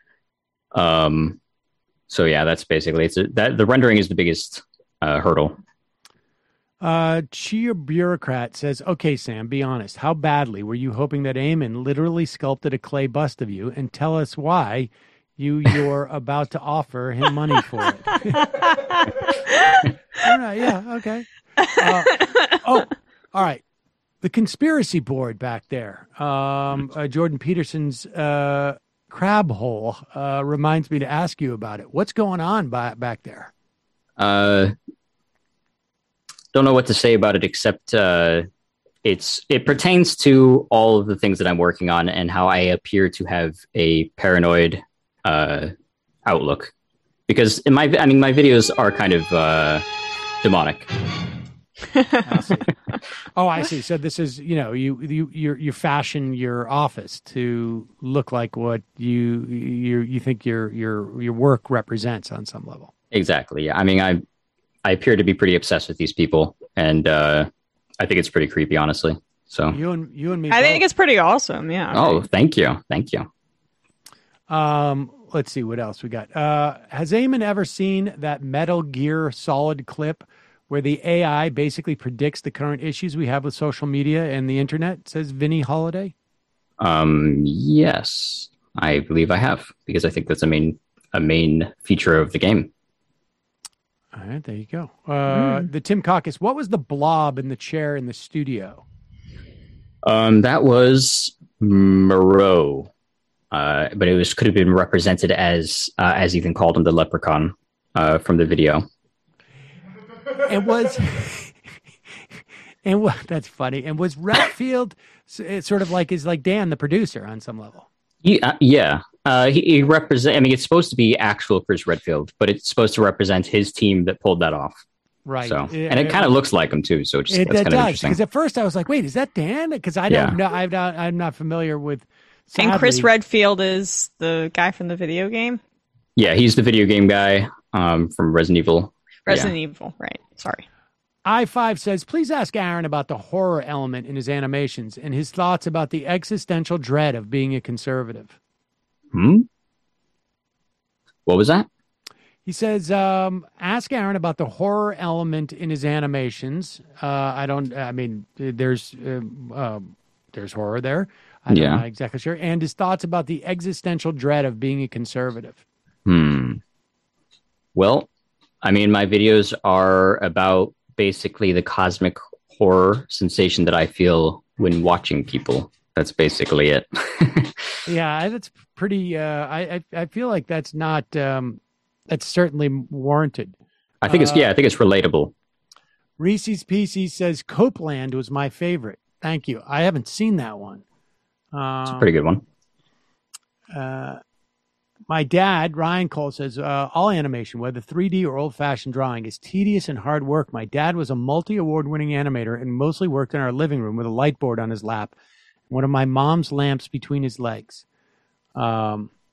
So yeah, that's basically the rendering is the biggest hurdle. Chia Bureaucrat says, "Okay, Sam, be honest. How badly were you hoping that Eamon literally sculpted a clay bust of you, and tell us why you're about to offer him money for it?" All right, yeah, okay. All right. The conspiracy board back there, Jordan Peterson's crab hole, reminds me to ask you about it. What's going on back there? Don't know what to say about it, except it pertains to all of the things that I'm working on and how I appear to have a paranoid outlook. Because my videos are kind of demonic. I see. Oh, I see. So this is, you fashion your office to look like what you think your work represents on some level. Exactly. Yeah. I mean, I appear to be pretty obsessed with these people, and I think it's pretty creepy, honestly. So you and me. I think it's pretty awesome. Yeah. Oh, thank you. Let's see what else we got. Has Eamon ever seen that Metal Gear Solid clip where the AI basically predicts the current issues we have with social media and the internet? Says Vinny Holiday. Yes, I believe I have, because I think that's a main feature of the game. All right, there you go. The Tim Caucus. What was the blob in the chair in the studio? That was Moreau, but it could have been represented as Ethan called him, the leprechaun from the video. That's funny. And was Redfield sort of like Dan, the producer, on some level? Yeah. He represent. I mean, it's supposed to be actual Chris Redfield, but it's supposed to represent his team that pulled that off. Right. So, and it kind of looks like him too. So that's kind of interesting. Because at first I was like, "Wait, is that Dan?" Because I don't know. I'm not familiar with. Sadly. And Chris Redfield is the guy from the video game. Yeah, he's the video game guy from Resident Evil. Resident Evil, right? Sorry. I5 says, please ask Aaron about the horror element in his animations and his thoughts about the existential dread of being a conservative. What was that? He says, ask Aaron about the horror element in his animations. There's horror there. I'm not exactly sure. And his thoughts about the existential dread of being a conservative. Well, I mean, my videos are about basically the cosmic horror sensation that I feel when watching people. That's basically it. Yeah, that's pretty. I feel like that's not. That's certainly warranted. I think it's relatable. Reese's PC says Copeland was my favorite. Thank you. I haven't seen that one. It's a pretty good one. My dad, Ryan Cole, says, all animation, whether 3D or old-fashioned drawing, is tedious and hard work. My dad was a multi-award-winning animator and mostly worked in our living room with a light board on his lap, one of my mom's lamps between his legs.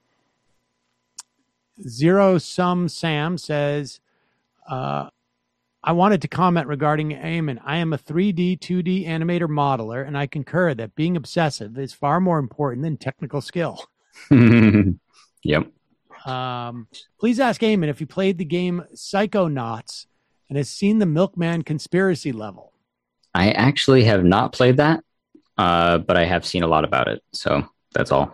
Zero Sum Sam says, I wanted to comment regarding Eamon. I am a 3D, 2D animator modeler, and I concur that being obsessive is far more important than technical skill. Yep. Please ask Eamon if he played the game Psychonauts and has seen the Milkman conspiracy level. I actually have not played that, but I have seen a lot about it. So that's all.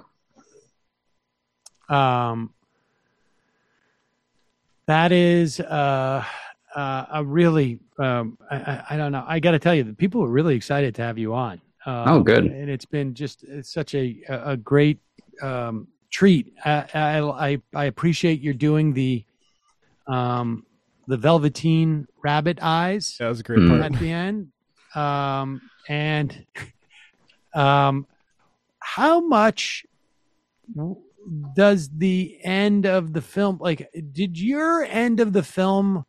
That is a really, I don't know. I got to tell you, the people are really excited to have you on. Oh, good. And it's been it's such a great treat. I appreciate you're doing the Velveteen rabbit eyes. That was a great part at the end. And how much does the end of the film, like, did your end of the film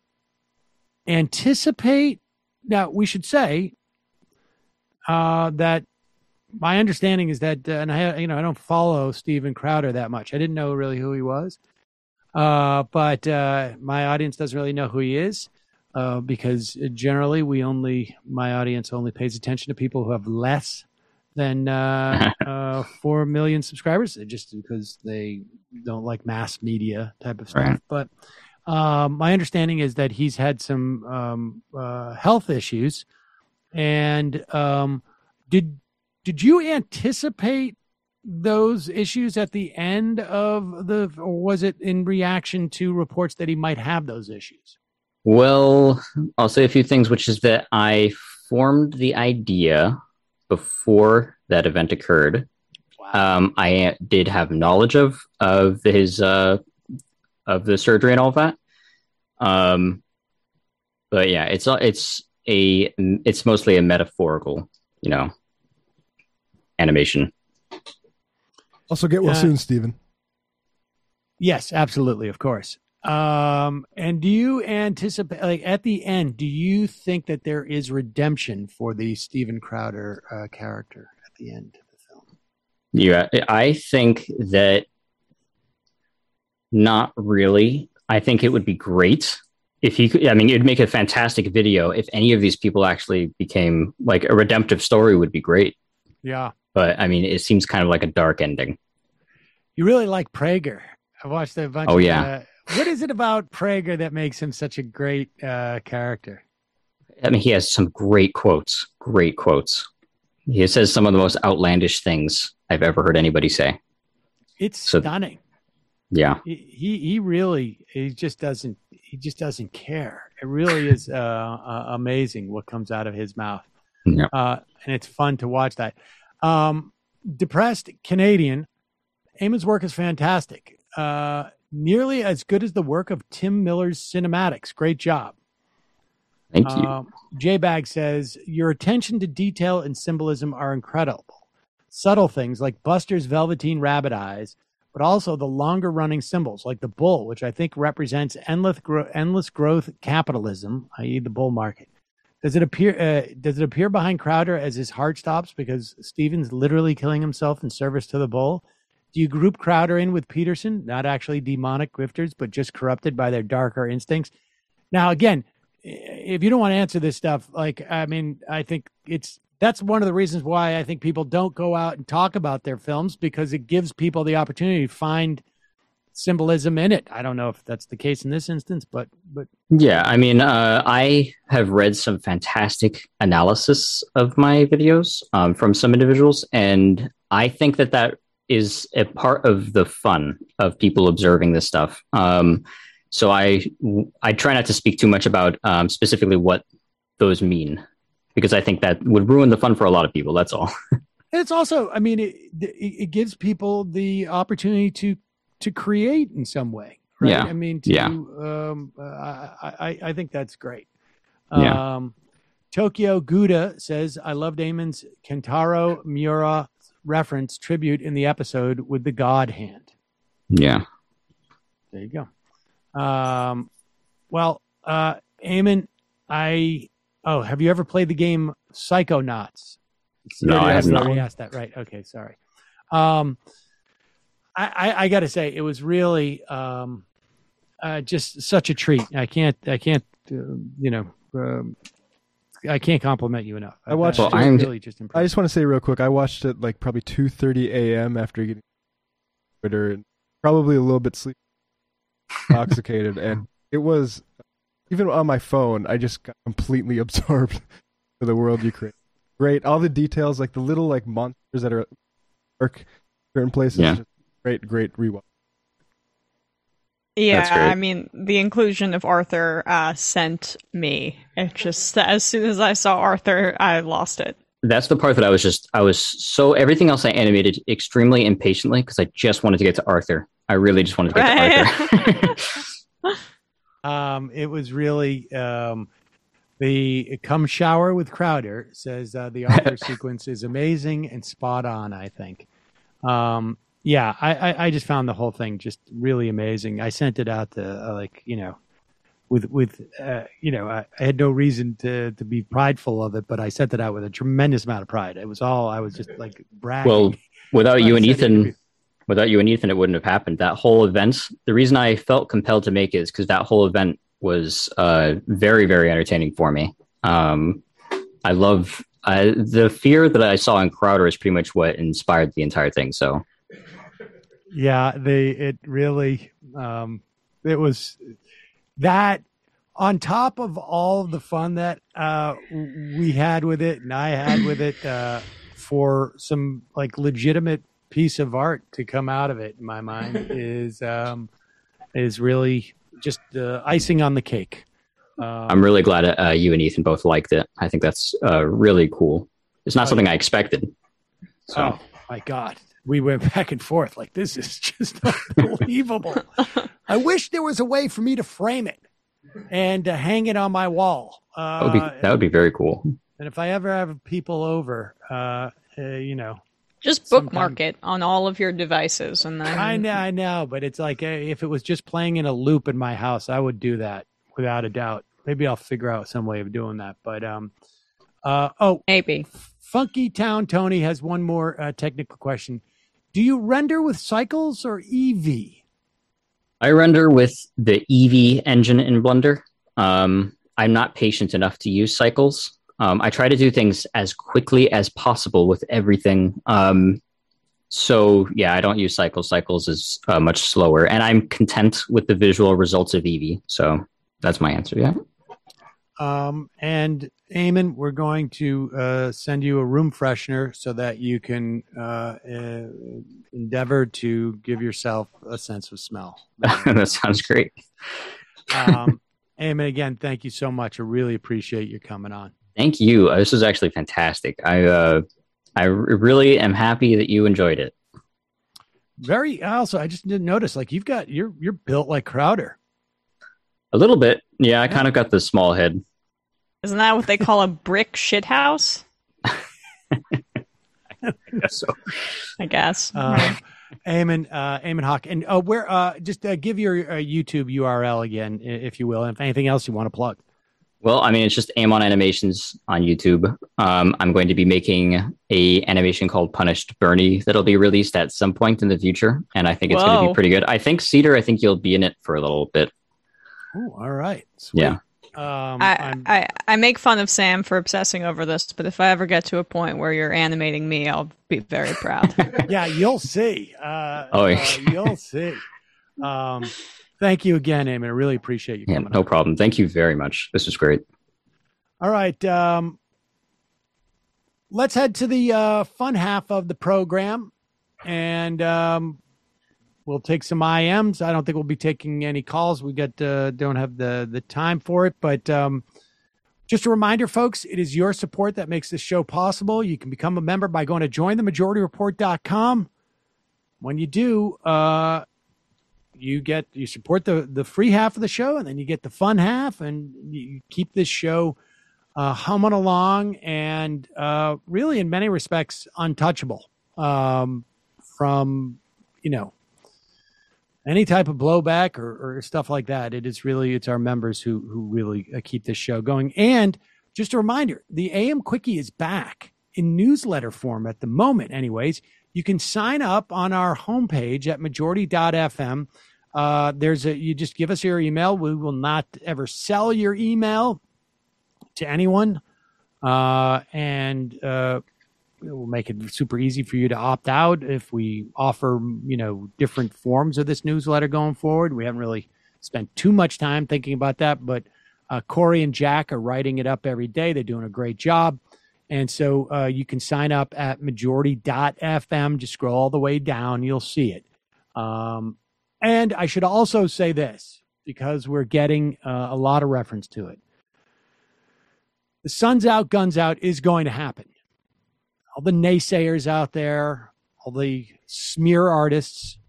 anticipate? Now, we should say that my understanding is that, and I don't follow Steven Crowder that much. I didn't know really who he was, but my audience doesn't really know who he is because generally my audience only pays attention to people who have less than 4 million subscribers, just because they don't like mass media type of stuff. Right. But my understanding is that he's had some health issues, and did you anticipate those issues at the end of or was it in reaction to reports that he might have those issues? Well, I'll say a few things, which is that I formed the idea before that event occurred. Wow. I did have knowledge of his of the surgery and all of that. But yeah, it's mostly a metaphorical, animation. Also, get well soon, Steven. Yes, absolutely, of course. And do you anticipate, like, at the end, do you think that there is redemption for the Steven Crowder character at the end of the film? Yeah, I think that not really. I think it would be great if he could. I mean, it'd make a fantastic video if any of these people actually became, like, a redemptive story would be great. Yeah. But I mean, it seems kind of like a dark ending. You really like Prager. I watched a bunch Oh, yeah. What is it about Prager that makes him such a great character? I mean, he has some great quotes. Great quotes. He says some of the most outlandish things I've ever heard anybody say. It's stunning. Yeah. He just doesn't care. It really is amazing what comes out of his mouth. Yeah. And it's fun to watch that. Depressed Canadian, Eamon's work is fantastic. Nearly as good as the work of Tim Miller's cinematics. Great job. Thank you. J-Bag says, your attention to detail and symbolism are incredible. Subtle things like Buster's velveteen rabbit eyes, but also the longer running symbols like the bull, which I think represents endless growth capitalism, i.e. the bull market. Does it appear behind Crowder as his heart stops because Steven's literally killing himself in service to the bull? Do you group Crowder in with Peterson? Not actually demonic grifters, but just corrupted by their darker instincts. Now, again, if you don't want to answer this stuff, I think that's one of the reasons why I think people don't go out and talk about their films, because it gives people the opportunity to find symbolism in it. I don't know if that's the case in this instance, but yeah, I mean, I have read some fantastic analysis of my videos from some individuals, and I think that is a part of the fun of people observing this stuff. So I try not to speak too much about specifically what those mean, because I think that would ruin the fun for a lot of people. That's all. It's also, I mean, it gives people the opportunity to create in some way, right? Yeah. I mean, I think that's great. Yeah. Tokyo Gouda says, I loved Eamon's Kentaro Miura reference tribute in the episode with the God hand. Yeah. There you go. Eamon, have you ever played the game Psychonauts? No, I have not. I asked that, right? Okay, sorry. I got to say, it was really just such a treat. I can't I can't compliment you enough. I watched. Well, I'm really just impressed. I just want to say real quick. I watched it like probably 2:30 a.m. after getting Twitter, and probably a little bit sleep intoxicated, and it was even on my phone. I just got completely absorbed to the world you create. Great, all the details, like the little like monsters that are at certain places. Yeah. Just great rewatch. Yeah, I mean, the inclusion of Arthur sent me. It just, as soon as I saw Arthur, I lost it. That's the part that I was so, everything else I animated extremely impatiently because I just wanted to get to Arthur. I really just wanted to get to Arthur. It was really, the Come Shower with Crowder says the Arthur sequence is amazing and spot on, I think. Yeah, I just found the whole thing just really amazing. I sent it out to I had no reason to be prideful of it, but I sent it out with a tremendous amount of pride. It was all, I was just like bragging. Well, without you and Ethan, it wouldn't have happened. That whole event, the reason I felt compelled to make it is because that whole event was very, very entertaining for me. I love the fear that I saw in Crowder is pretty much what inspired the entire thing. So. Yeah, it really it was that on top of all of the fun that we had with it and I had with it for some like legitimate piece of art to come out of it in my mind is really just icing on the cake. I'm really glad you and Ethan both liked it. I think that's really cool. It's not something I expected. So. Oh my God. We went back and forth like, this is just unbelievable. I wish there was a way for me to frame it and to hang it on my wall. That would be very cool. And if I ever have people over, just bookmark it on all of your devices. And then I know, but it's like if it was just playing in a loop in my house, I would do that without a doubt. Maybe I'll figure out some way of doing that. But maybe Funky Town Tony has one more technical question. Do you render with Cycles or Eevee? I render with the Eevee engine in Blender. I'm not patient enough to use Cycles. I try to do things as quickly as possible with everything. So, yeah, I don't use Cycles. Cycles is much slower. And I'm content with the visual results of Eevee. So that's my answer, yeah. And Eamon, we're going to send you a room freshener so that you can endeavor to give yourself a sense of smell. That sounds great. Eamon, again, thank you so much. I really appreciate you coming on. Thank you. This is actually fantastic. I really am happy that you enjoyed it. I just didn't notice, like you're built like Crowder. A little bit. Yeah, I kind of got the small head. Isn't that what they call a brick shithouse? I guess so. I guess. Eamon Hawk. And where? Just give your YouTube URL again, if you will. And if anything else you want to plug. Well, I mean, it's just Amon Animations on YouTube. I'm going to be making a animation called Punished Bernie that'll be released at some point in the future, and I think it's going to be pretty good. I think Cedar, you'll be in it for a little bit. Oh, all right. Sweet. Yeah. I make fun of Sam for obsessing over this, but if I ever get to a point where you're animating me, I'll be very proud. Yeah, you'll see. You'll see. Thank you again, Eamon. I really appreciate you coming on. No problem. Thank you very much. This was great. All right. Let's head to the fun half of the program, and we'll take some IMs. I don't think we'll be taking any calls. We don't have the time for it, but just a reminder, folks, it is your support that makes this show possible. You can become a member by going to jointhemajorityreport.com. When you do, you support the free half of the show, and then you get the fun half, and you keep this show humming along and really, in many respects, untouchable from any type of blowback or stuff like that. It's our members who really keep this show going. And just a reminder, the AM Quickie is back in newsletter form at the moment anyways. You can sign up on our homepage at majority.fm. You just give us your email. We will not ever sell your email to anyone. And we'll make it super easy for you to opt out if we offer, different forms of this newsletter going forward. We haven't really spent too much time thinking about that, but Corey and Jack are writing it up every day. They're doing a great job. And so you can sign up at majority.fm. Just scroll all the way down. You'll see it. And I should also say this, because we're getting a lot of reference to it. The Sun's Out, Guns Out is going to happen. All the naysayers out there, all the smear artists.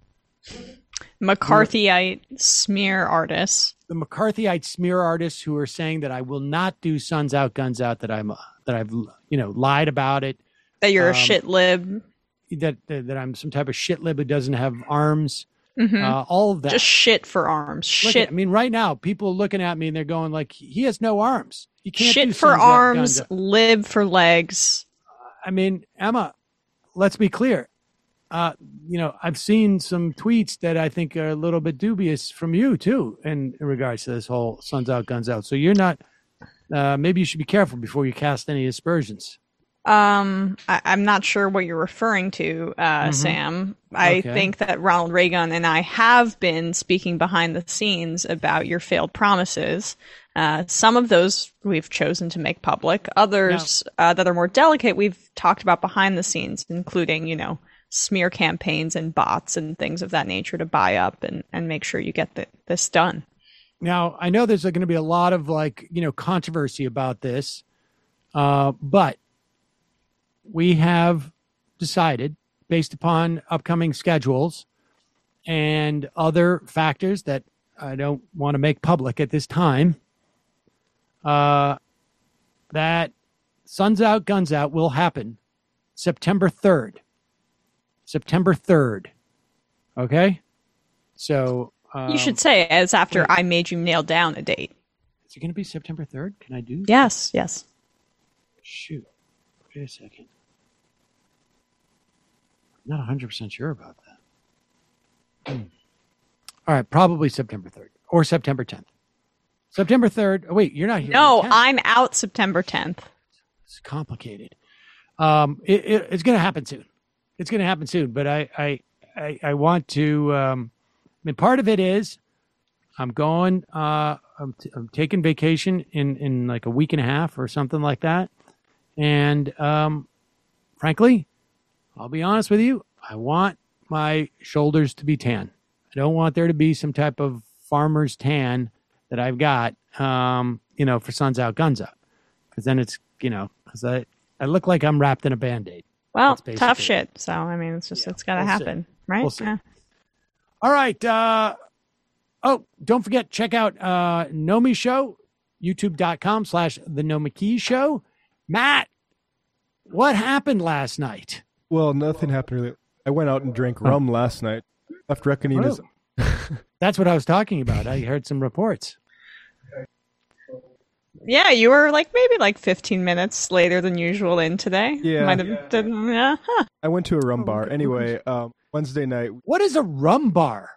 McCarthyite smear artists. The McCarthyite smear artists who are saying that I will not do Sun's Out, Guns Out, that I've lied about it. That you're a shit lib. That I'm some type of shit lib who doesn't have arms. Mm-hmm. All of that. Just shit for arms. Shit. Right now, people are looking at me and they're going like, he has no arms. You can't shit do for Sun's arms, Out, lib for legs. Emma, let's be clear. I've seen some tweets that I think are a little bit dubious from you too, in regards to this whole Sun's Out, Guns Out. So you're not. Maybe you should be careful before you cast any aspersions. I'm not sure what you're referring to, Sam. I think that Ronald Reagan and I have been speaking behind the scenes about your failed promises. Some of those we've chosen to make public. Others that are more delicate, we've talked about behind the scenes, including, smear campaigns and bots and things of that nature to buy up and make sure you get this done. Now, I know there's going to be a lot of controversy about this, but we have decided, based upon upcoming schedules and other factors that I don't want to make public at this time, that Sun's Out, Guns Out will happen September 3rd. September 3rd. Okay? So... you should say it as after I made you nail down a date. Is it going to be September 3rd? Can I do that? Yes. Shoot. Wait a second. I'm not 100% sure about that. All right, probably September 3rd or September 10th. September 3rd. Oh, wait, you're not here. No, I'm out September 10th. It's complicated. It's going to happen soon. It's going to happen soon, but I want to... part of it is I'm going, I'm taking vacation in like a week and a half or something like that. And frankly, I'll be honest with you, I want my shoulders to be tan. I don't want there to be some type of farmer's tan that I've got, for Sun's Out, Guns Out. Because then it's, because I look like I'm wrapped in a Band-Aid. Well, tough shit. So, it's got to happen, right? We'll see. Yeah. All right. Don't forget, check out Nomi Show, youtube.com/The Nomi Keys Show. Matt, what happened last night? Well, nothing happened really. I went out and drank rum last night. Left Reckoning is... That's what I was talking about. I heard some reports. Yeah, you were maybe 15 minutes later than usual in today. Yeah. I went to a rum bar. Anyway, Wednesday night. What is a rum bar?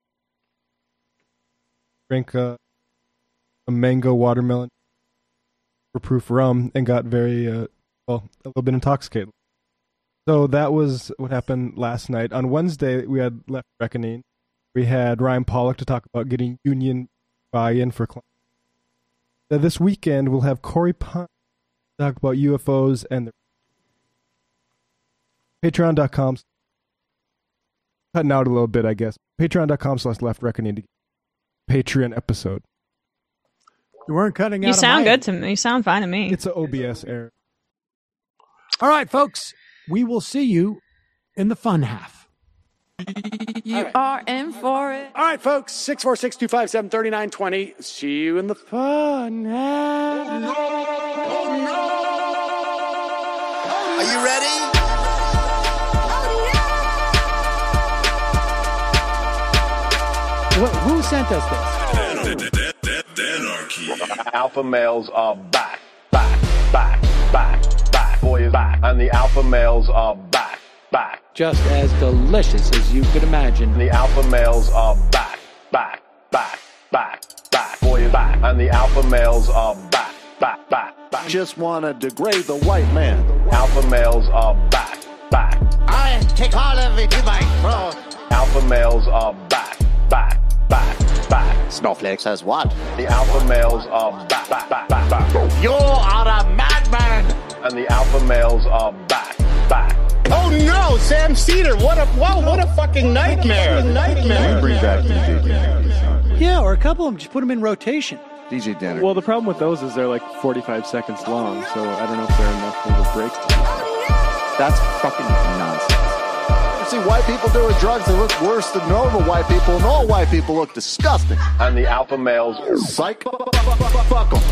Drank a mango watermelon proof rum and got very, a little bit intoxicated. So that was what happened last night. On Wednesday, we had Left Reckoning. We had Ryan Pollock to talk about getting union buy-in for clients. This weekend, we'll have Corey Pond talk about UFOs and the Patreon.com. Cutting out a little bit, I guess. Patreon.com/Left Reckoning to get a Patreon episode. You weren't cutting out. You sound good to me. You sound fine to me. It's an OBS error. All right, folks. We will see you in the fun half. You are in for it. All right, folks. 646-257-3920. See you in the fun half. Are you ready? Who sent us this? Anarchy. Alpha males are back. Boy is back. And the alpha males are back. Just as delicious as you could imagine. The alpha males are back. back, back, back, back. Boys back, and the alpha males are back, back, back, back. Just want to degrade the white man. Alpha males are back, back. I take all of it in my throat. Alpha males are back, back, back, back. Snowflake says what? The alpha males are back, back, back, back, back. You are a madman. And the alpha males are back, back. Oh no, Sam Cedar! What a fucking nightmare! Bring back DJ. Yeah, or a couple of them. Just put them in rotation. DJ Denner. Well, the problem with those is they're like 45 seconds long, so I don't know if they're enough of a break. That's fucking nonsense. You see white people doing drugs, they look worse than normal white people, and all white people look disgusting. And the alpha males, psych, fuck them.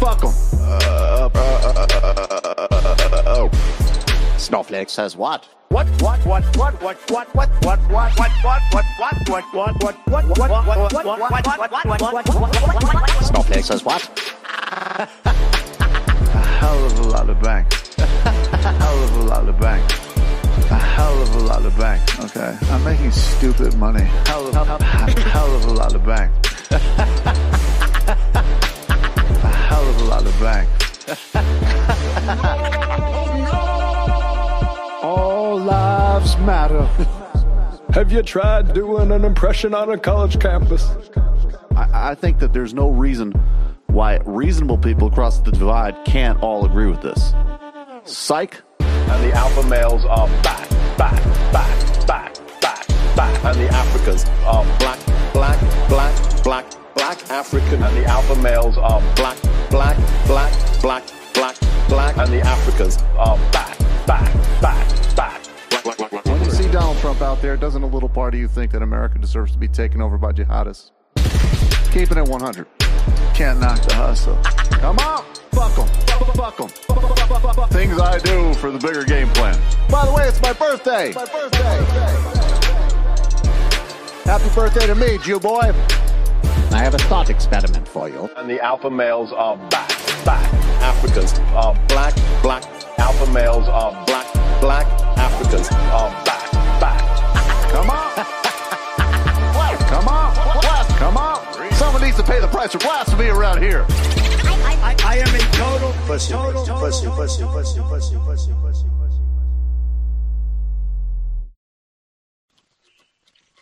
Snowflake says what? Snowflake says what? A hell of a lot of bank. A hell of a lot of bank. A hell of a lot of bank. Okay, I'm making stupid money. Hell of a lot of bank. A hell of a lot of bank. All lives matter. Have you tried doing an impression on a college campus? I think that there's no reason why reasonable people across the divide can't all agree with this. Psych. And the alpha males are back, back, back, back, back, back. And the Africans are black, black, black, black, black African. And the alpha males are black, black, black, black, black, black. And the Africans are back, back, back, back. When you see Donald Trump out there, doesn't a little part of you think that America deserves to be taken over by jihadists? Keeping it 100. Can't knock the hustle. Come on, fuck them. Fuck them. Things I do for the bigger game plan. By the way, it's my birthday. Happy birthday to me, Jew boy. I have a thought experiment for you. And the alpha males are back, back. Africans are black, black. Alpha males are black, black. Africans are back, back. Come on. Come on. Come on. Someone needs to pay the price for blasphemy around here. I am a total pussy.